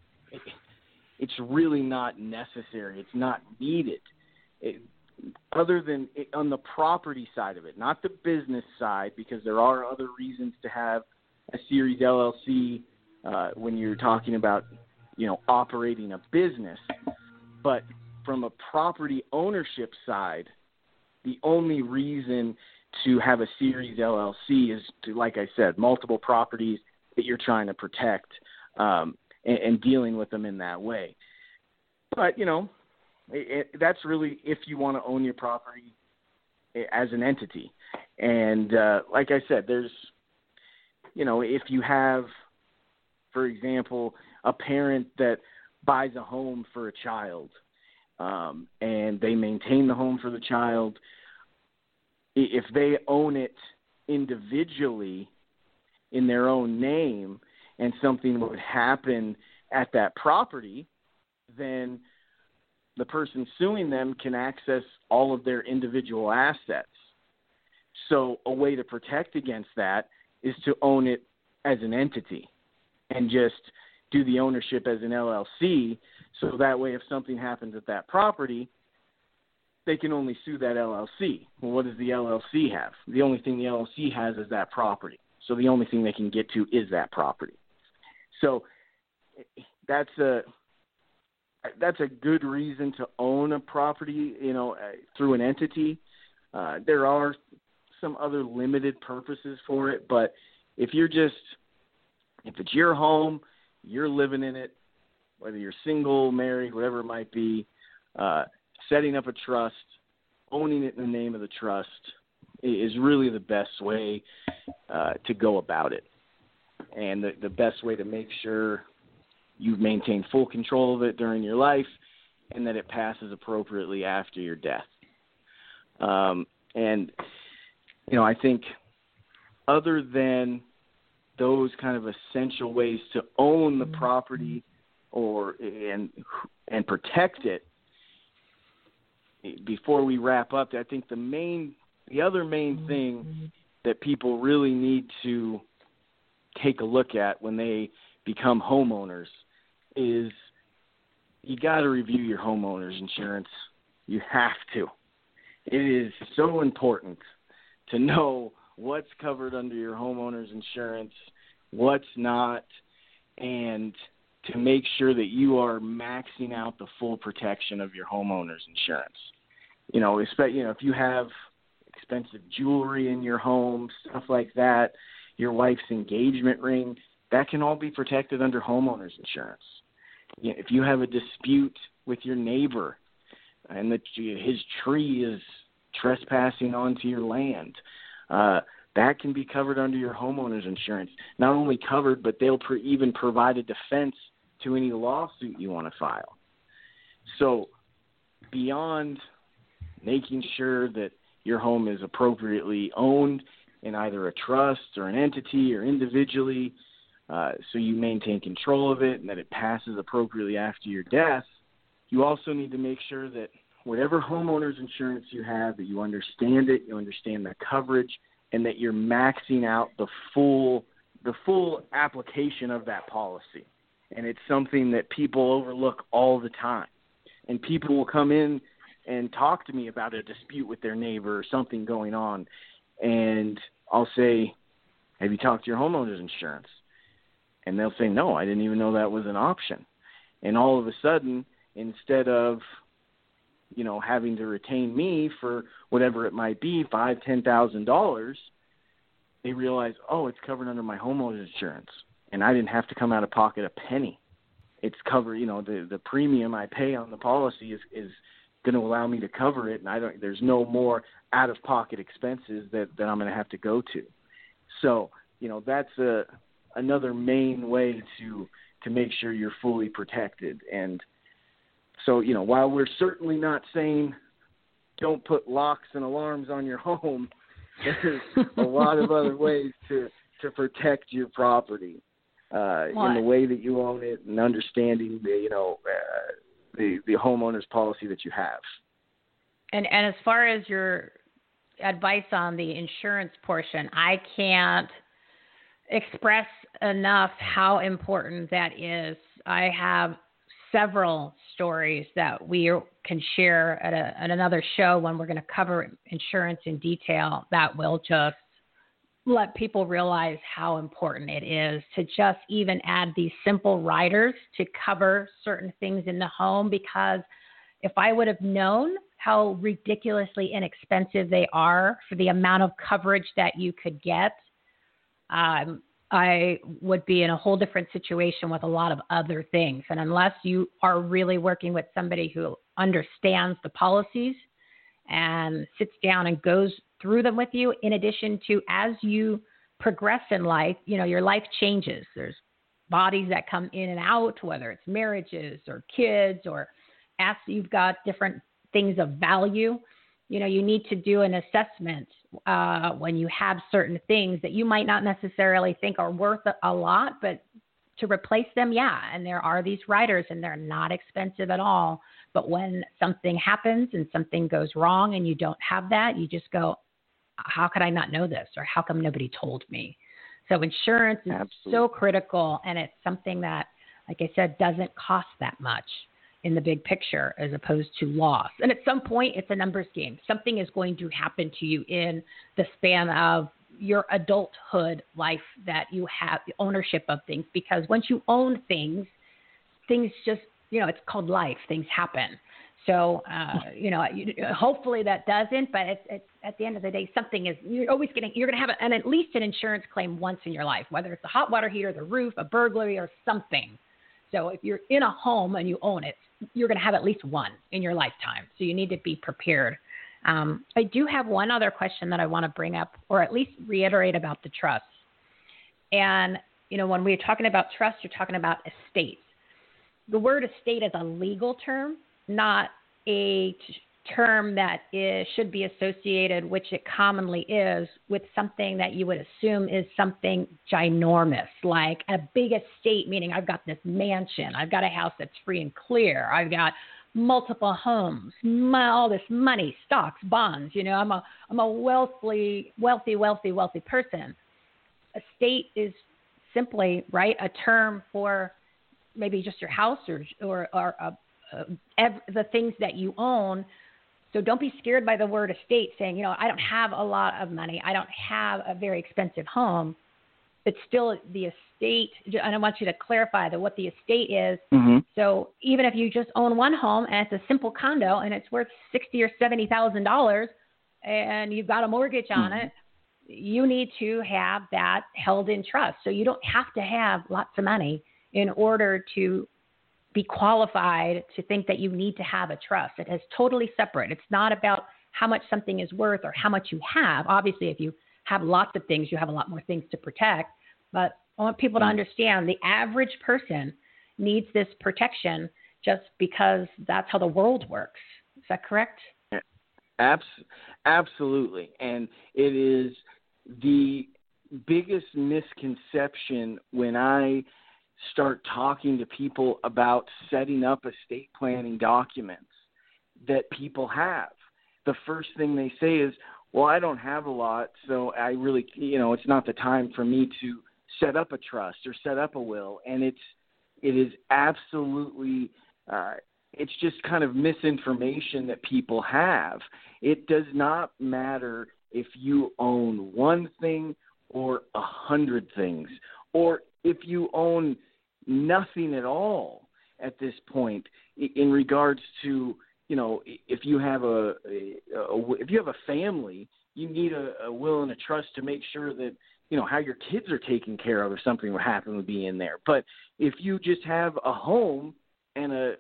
necessary. It's not needed. Other than on the property side of it, not the business side, because there are other reasons to have a Series LLC when you're talking about, operating a business. But from a property ownership side, the only reason to have a Series LLC is to, like I said, multiple properties that you're trying to protect and dealing with them in that way. But, that's really if you want to own your property as an entity. And like I said, there's, if you have, for example, a parent that buys a home for a child and they maintain the home for the child, if they own it individually in their own name and something would happen at that property, then the person suing them can access all of their individual assets. So a way to protect against that is to own it as an entity and just do the ownership as an LLC. So that way, if something happens at that property, they can only sue that LLC. Well, what does the LLC have? The only thing the LLC has is that property. So the only thing they can get to is that property. So that's a good reason to own a property, through an entity. There are some other limited purposes for it, but if it's your home, you're living in it, whether you're single, married, whatever it might be, setting up a trust, owning it in the name of the trust, is really the best way to go about it. And the best way to make sure you maintain full control of it during your life and that it passes appropriately after your death. And, you know, I think other than those kind of essential ways to own the property and protect it, before we wrap up, I think the other main thing that people really need to take a look at when they become homeowners is you got to review your homeowner's insurance. You have to. It is so important to know what's covered under your homeowner's insurance, what's not, and to make sure that you are maxing out the full protection of your homeowner's insurance. You know, if you have expensive jewelry in your home, stuff like that, your wife's engagement ring, that can all be protected under homeowner's insurance. You know, if you have a dispute with your neighbor and that his tree is trespassing onto your land, that can be covered under your homeowner's insurance. Not only covered, but they'll even provide a defense to any lawsuit you want to file. So beyond making sure that your home is appropriately owned in either a trust or an entity or individually, so you maintain control of it and that it passes appropriately after your death, you also need to make sure that whatever homeowner's insurance you have, that you understand it, you understand the coverage, and that you're maxing out the full application of that policy. And it's something that people overlook all the time. And people will come in and talk to me about a dispute with their neighbor or something going on, and I'll say, have you talked to your homeowner's insurance? And they'll say, no, I didn't even know that was an option. And all of a sudden, instead of, you know, having to retain me for whatever it might be, $5,000, $10,000, they realize, oh, it's covered under my homeowner's insurance, and I didn't have to come out of pocket a penny. It's covered, you know, the premium I pay on the policy is going to allow me to cover it, and there's no more out-of-pocket expenses that I'm going to have to go to. So, you know, that's another main way to make sure you're fully protected. And so, you know, while we're certainly not saying don't put locks and alarms on your home, there's a lot of other ways to protect your property in the way that you own it and understanding the homeowner's policy that you have. And as far as your advice on the insurance portion, I can't express enough how important that is. I have several stories that we can share at another show when we're going to cover insurance in detail that will just let people realize how important it is to just even add these simple riders to cover certain things in the home, because if I would have known how ridiculously inexpensive they are for the amount of coverage that you could get, I would be in a whole different situation with a lot of other things. And unless you are really working with somebody who understands the policies and sits down and goes through them with you, in addition to as you progress in life, you know, your life changes. There's bodies that come in and out, whether it's marriages or kids or after you've got different things of value. You know, you need to do an assessment when you have certain things that you might not necessarily think are worth a lot, but to replace them, yeah. And there are these riders, and they're not expensive at all. But when something happens and something goes wrong and you don't have that, you just go, how could I not know this? Or how come nobody told me? So insurance is so critical, and it's something that, like I said, doesn't cost that much in the big picture as opposed to loss. And at some point, it's a numbers game. Something is going to happen to you in the span of your adulthood life that you have the ownership of things, because once you own things just, you know, it's called life. Things happen. So, you know, hopefully that doesn't, but it's at the end of the day, you're going to have at least an insurance claim once in your life, whether it's a hot water heater, the roof, a burglary, or something. So if you're in a home and you own it, you're going to have at least one in your lifetime. So you need to be prepared I do have one other question that I want to bring up, or at least reiterate about the trust. And, when we're talking about trust, you're talking about estates. The word estate is a legal term, not a term that should be associated, which it commonly is, with something that you would assume is something ginormous, like a big estate, meaning I've got this mansion, I've got a house that's free and clear, I've got multiple homes, all this money, stocks, bonds. I'm a wealthy person. Estate is simply, right, a term for maybe just your house or the things that you own. So don't be scared by the word estate saying, I don't have a lot of money, I don't have a very expensive home. It's still the estate. And I want you to clarify that what the estate is. Mm-hmm. So even if you just own one home and it's a simple condo and it's worth $60,000 or $70,000 and you've got a mortgage on it, you need to have that held in trust. So you don't have to have lots of money in order to be qualified to think that you need to have a trust. It is totally separate. It's not about how much something is worth or how much you have. Obviously, if you have lots of things, you have a lot more things to protect. But I want people to understand the average person needs this protection just because that's how the world works. Is that correct? Absolutely. And it is the biggest misconception when I start talking to people about setting up estate planning documents that people have. The first thing they say is, well, I don't have a lot, so I really, it's not the time for me to set up a trust or set up a will. And it is absolutely, it's just kind of misinformation that people have. It does not matter if you own one thing or 100 things, or if you own nothing at all at this point in regards to, if you have if you have a family, you need a will and a trust to make sure that, how your kids are taken care of if something would happen to be in there. But if you just have a home and a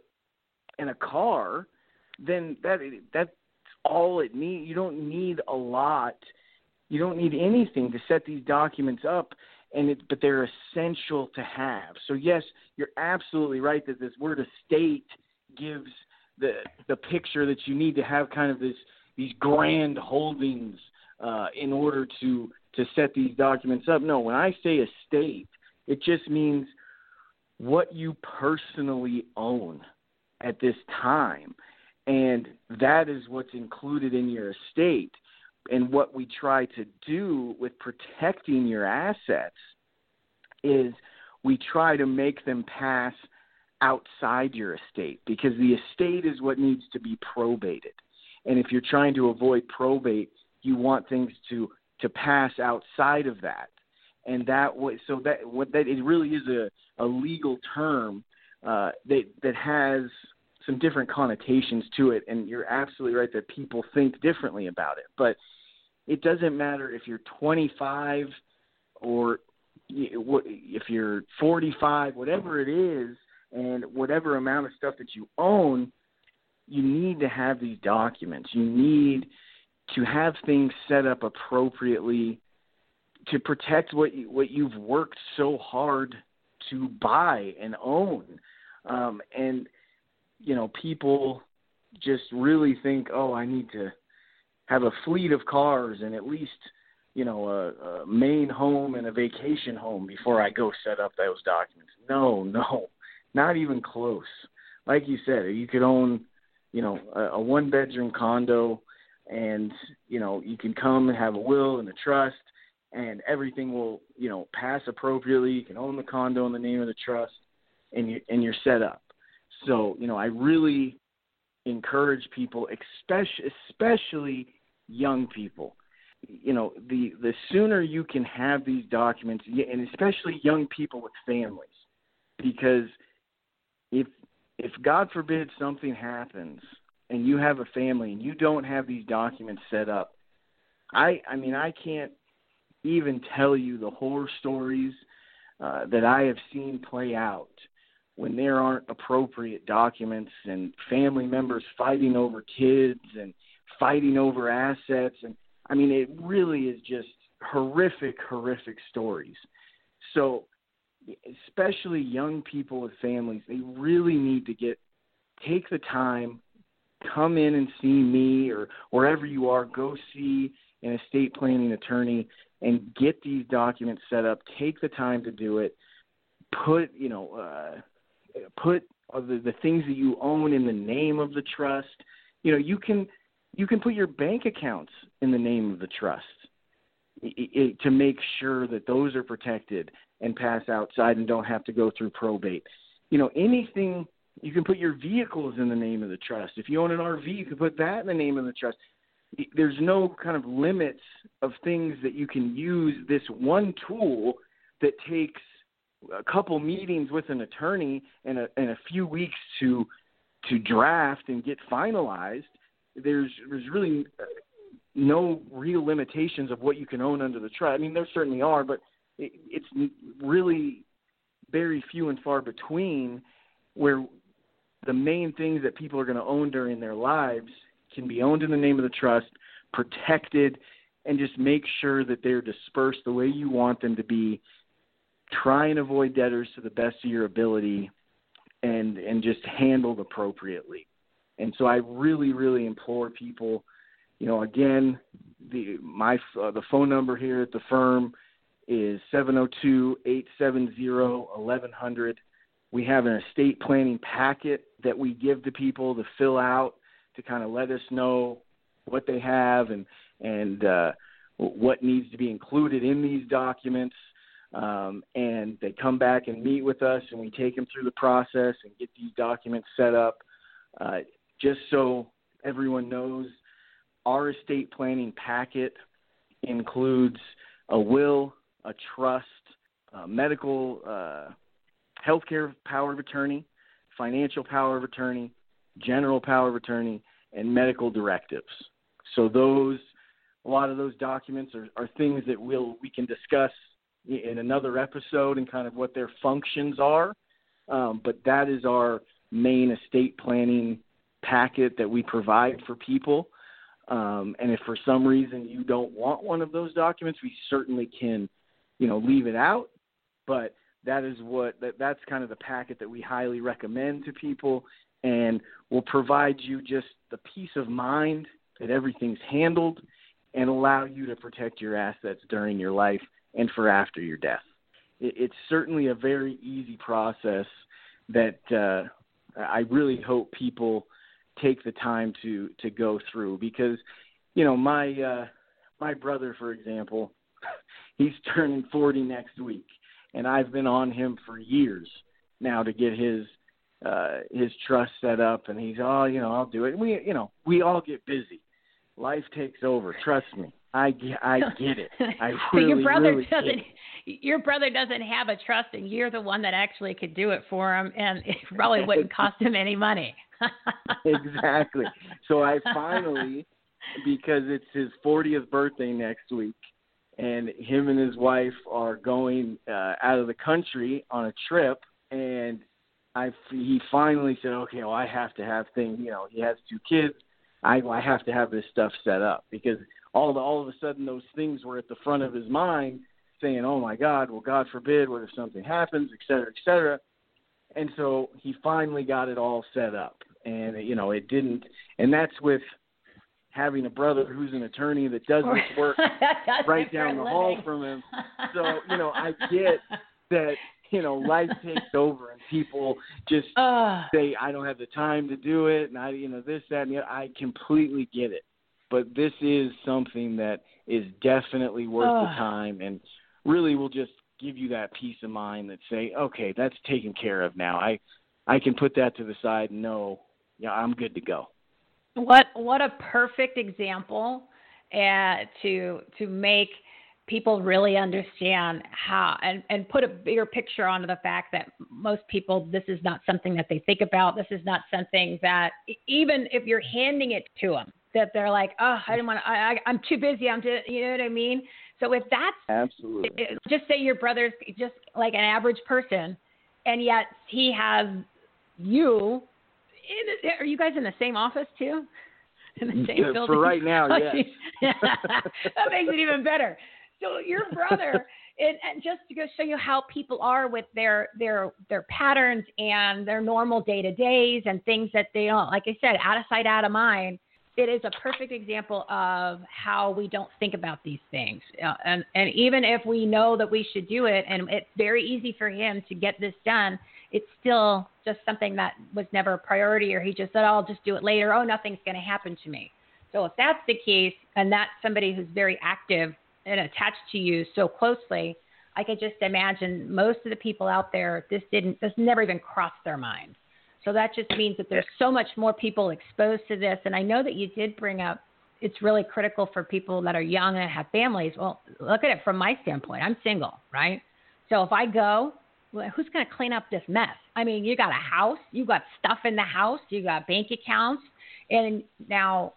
car, then that's all it needs. You don't need a lot. You don't need anything to set these documents up, but they're essential to have. So yes, you're absolutely right that this word estate gives the picture that you need to have kind of these grand holdings in order to set these documents up. No, when I say estate, it just means what you personally own at this time. And that is what's included in your estate. And what we try to do with protecting your assets is we try to make them pass outside your estate, because the estate is what needs to be probated. And if you're trying to avoid probate, you want things to pass outside of that. And that way, so that it really is a legal term that has some different connotations to it. And you're absolutely right that people think differently about it. But it doesn't matter if you're 25 or if you're 45, whatever it is, and whatever amount of stuff that you own, you need to have these documents. You need to have things set up appropriately to protect what you've worked so hard to buy and own. And, people just really think, oh, I need to have a fleet of cars and at least, a main home and a vacation home before I go set up those documents. No, not even close. Like you said, you could own, a one-bedroom condo, and, you can come and have a will and a trust, and everything will, pass appropriately. You can own the condo in the name of the trust, and you're set up. So, I really encourage people, especially young people, the sooner you can have these documents, and especially young people with families, because if God forbid something happens and you have a family and you don't have these documents set up, I can't even tell you the horror stories that I have seen play out when there aren't appropriate documents and family members fighting over kids and fighting over assets. And I mean, it really is just horrific stories. So especially young people with families, they really need to take the time, come in and see me, or wherever you are, go see an estate planning attorney and get these documents set up. Take the time to do it. Put the things that you own in the name of the trust. You can put your bank accounts in the name of the trust to make sure that those are protected and pass outside and don't have to go through probate. Anything, you can put your vehicles in the name of the trust. If you own an RV, you can put that in the name of the trust. There's no kind of limits of things that you can use this one tool that takes a couple meetings with an attorney and a few weeks to draft and get finalized. There's really no real limitations of what you can own under the trust. I mean, there certainly are, but it's really very few and far between where the main things that people are going to own during their lives can be owned in the name of the trust, protected, and just make sure that they're dispersed the way you want them to be. Try and avoid debtors to the best of your ability and just handled appropriately. And so I really, really implore people, again, the phone number here at the firm is 702-870-1100. We have an estate planning packet that we give to people to fill out to kind of let us know what they have and what needs to be included in these documents. And they come back and meet with us, and we take them through the process and get these documents set up. Just so everyone knows, our estate planning packet includes a will, a trust, medical, healthcare power of attorney, financial power of attorney, general power of attorney, and medical directives. So a lot of those documents are things that we can discuss in another episode and kind of what their functions are. But that is our main estate planning packet that we provide for people. And if for some reason you don't want one of those documents, we certainly can, leave it out. But that's kind of the packet that we highly recommend to people, and will provide you just the peace of mind that everything's handled and allow you to protect your assets during your life and for after your death. It's certainly a very easy process that I really hope people take the time to go through, because, my brother, for example, he's turning 40 next week, and I've been on him for years now to get his trust set up, and he's, I'll do it. We all get busy. Life takes over. Trust me. I get it. I really, your brother doesn't have a trust, and you're the one that actually could do it for him, and it probably wouldn't cost him any money. Exactly. So I finally, because it's his 40th birthday next week, and him and his wife are going out of the country on a trip, and he finally said, okay, well, I have to have things. He has 2 kids. I have to have this stuff set up, because all of a sudden those things were at the front of his mind, saying, oh my God, well, God forbid, what if something happens, et cetera, et cetera. And so he finally got it all set up, and it didn't. And that's with having a brother who's an attorney that does this work right down the hall from him. So, I get that, life takes over and people just say, I don't have the time to do it. And this, that, and the other. I completely get it. But this is something that is definitely worth the time, and really will just give you that peace of mind that say, okay, that's taken care of now. I can put that to the side and know, I'm good to go. What a perfect example to make people really understand how, and put a bigger picture onto the fact that most people, this is not something that they think about. This is not something that, even if you're handing it to them, that they're like, oh, I don't want to, I'm too busy. You know what I mean? So if that's, absolutely, just say your brother's just like an average person, and yet he has you. Are you guys in the same office too? in the same building. For right now, yes. That makes it even better. So your brother, and just to go show you how people are with their patterns and their normal day-to-days and things that they don't, like I said, out of sight, out of mind. It is a perfect example of how we don't think about these things. And even if we know that we should do it, and it's very easy for him to get this done, it's still just something that was never a priority, or he just said, oh, I'll just do it later. Oh, nothing's going to happen to me. So if that's the case, and that's somebody who's very active and attached to you so closely, I could just imagine most of the people out there, this never even crossed their mind. So that just means that there's so much more people exposed to this. And I know that you did bring up, it's really critical for people that are young and have families. Well, look at it from my standpoint. I'm single, right? So if I go, well, who's going to clean up this mess? I mean, you got a house, you got stuff in the house, you got bank accounts. And now,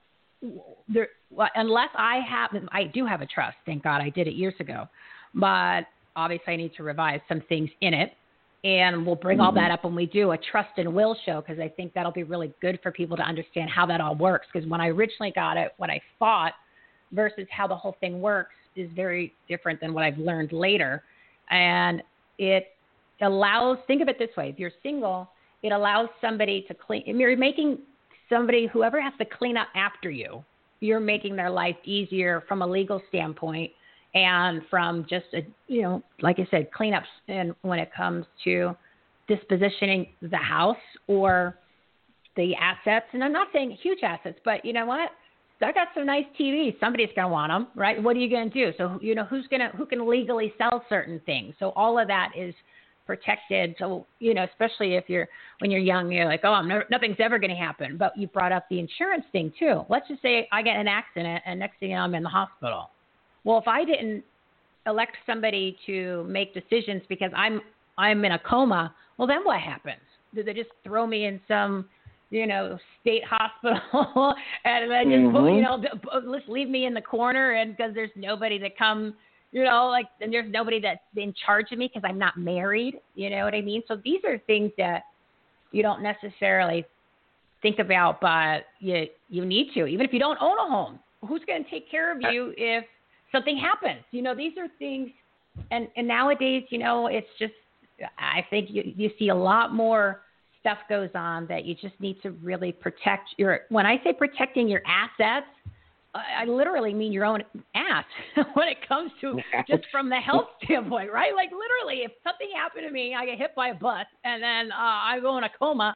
unless I do have a trust. Thank God I did it years ago. But obviously I need to revise some things in it. And we'll bring all that up when we do a trust and will show, because I think that'll be really good for people to understand how that all works. Because when I originally got it, what I thought versus how the whole thing works is very different than what I've learned later. And it allows, think of it this way, if you're single, it allows somebody to clean, if you're making somebody, whoever has to clean up after you, you're making their life easier from a legal standpoint. And from just, like I said, cleanups, and when it comes to dispositioning the house or the assets, and I'm not saying huge assets, but you know what? I got some nice TVs. Somebody's going to want them, right? What are you going to do? So, who can legally sell certain things? So all of that is protected. So, especially when you're young, you're like, oh, nothing's ever going to happen. But you brought up the insurance thing too. Let's just say I get in an accident and next thing you know, I'm in the hospital. Well, if I didn't elect somebody to make decisions because I'm in a coma, well, then what happens? Do they just throw me in some, state hospital and then just leave me in the corner, and because there's nobody that comes, and there's nobody that's in charge of me because I'm not married, you know what I mean? So these are things that you don't necessarily think about, but you need to. Even if you don't own a home, who's going to take care of you if something happens? These are things, and nowadays, it's just, I think you see a lot more stuff goes on that you just need to really protect when I say protecting your assets, I literally mean your own ass when it comes to just from the health standpoint, right? Like literally, if something happened to me, I get hit by a bus and then I go in a coma,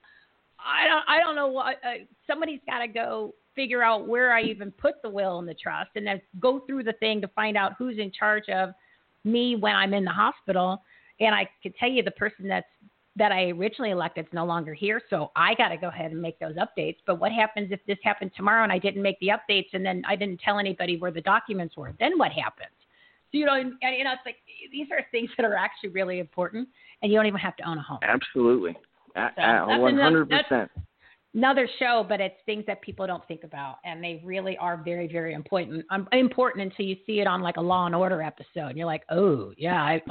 I don't know what, somebody's got to go figure out where I even put the will and the trust, and then go through the thing to find out who's in charge of me when I'm in the hospital. And I could tell you the person that I originally elected is no longer here, so I got to go ahead and make those updates. But what happens if this happened tomorrow and I didn't make the updates, and then I didn't tell anybody where the documents were? Then what happens? So, it's like these are things that are actually really important, and you don't even have to own a home. Absolutely. So 100%. Another show, but it's things that people don't think about, and they really are very, very important. Important until you see it on like a Law and Order episode. And you're like, oh yeah, I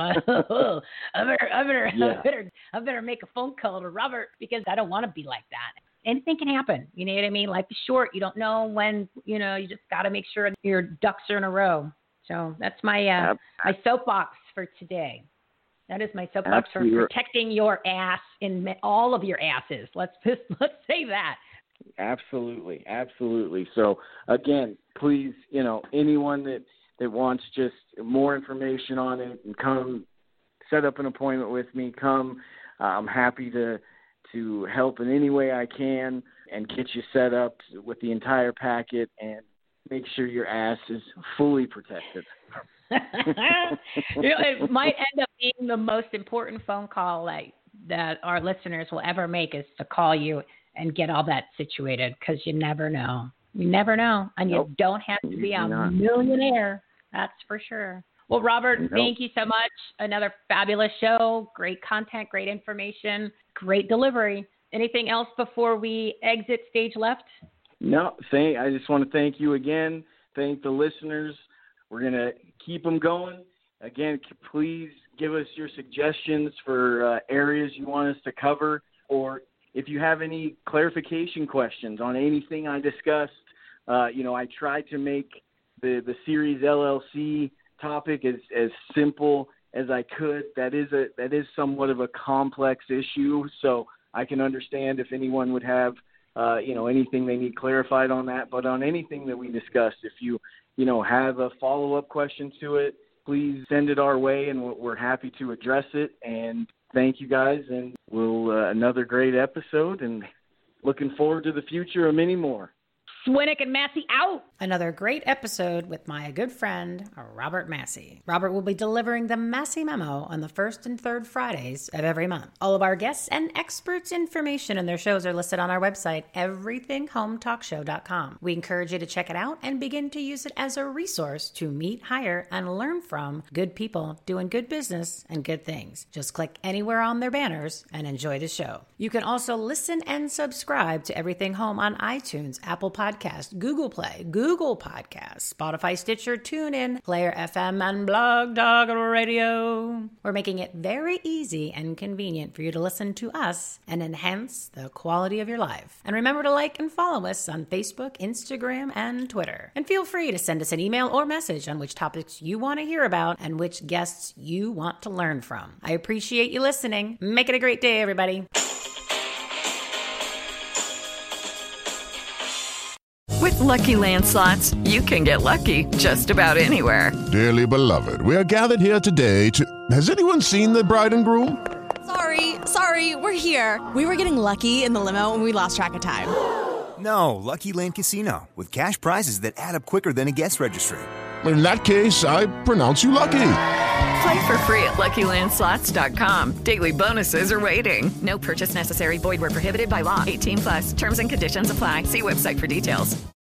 better make a phone call to Robert because I don't want to be like that. Anything can happen. You know what I mean? Life is short. You don't know when. You just got to make sure your ducks are in a row. So that's my my soapbox for today. That is my soapbox for protecting your ass in all of your asses. Let's say that. Absolutely. So again, please, anyone that wants just more information on it, and come set up an appointment with me. I'm happy to help in any way I can and get you set up with the entire packet and make sure your ass is fully protected. It might end up being the most important phone call that our listeners will ever make, is to call you and get all that situated, because you never know. And you don't have to be a millionaire. That's for sure. Well, Robert, thank you so much. Another fabulous show. Great content, great information, great delivery. Anything else before we exit stage left? No, I just want to thank you again. Thank the listeners. We're going to keep them going. Again, please give us your suggestions for areas you want us to cover, or if you have any clarification questions on anything I discussed, I tried to make the Series LLC topic as simple as I could. That is somewhat of a complex issue, so I can understand if anyone would have anything they need clarified on that. But on anything that we discussed, if you have a follow-up question to it, please send it our way, and we're happy to address it. And thank you guys, and another great episode, and looking forward to the future of many more. Swinnick and Massey out. Another great episode with my good friend, Robert Massey. Robert will be delivering the Massey Memo on the first and third Fridays of every month. All of our guests and experts' information and their shows are listed on our website, everythinghometalkshow.com. We encourage you to check it out and begin to use it as a resource to meet, hire, and learn from good people doing good business and good things. Just click anywhere on their banners and enjoy the show. You can also listen and subscribe to Everything Home on iTunes, Apple Podcasts, Google Play, Google Podcasts, Spotify, Stitcher, TuneIn, Player FM, and Blog Dog Radio. We're making it very easy and convenient for you to listen to us and enhance the quality of your life. And remember to like and follow us on Facebook, Instagram, and Twitter. And feel free to send us an email or message on which topics you want to hear about and which guests you want to learn from. I appreciate you listening. Make it a great day, everybody. With Lucky Land Slots, you can get lucky just about anywhere. Dearly beloved, we are gathered here today to... Has anyone seen the bride and groom? Sorry, we're here. We were getting lucky in the limo and we lost track of time. No, Lucky Land Casino, with cash prizes that add up quicker than a guest registry. In that case, I pronounce you lucky. Play for free at LuckyLandSlots.com. Daily bonuses are waiting. No purchase necessary. Void where prohibited by law. 18+. Terms and conditions apply. See website for details.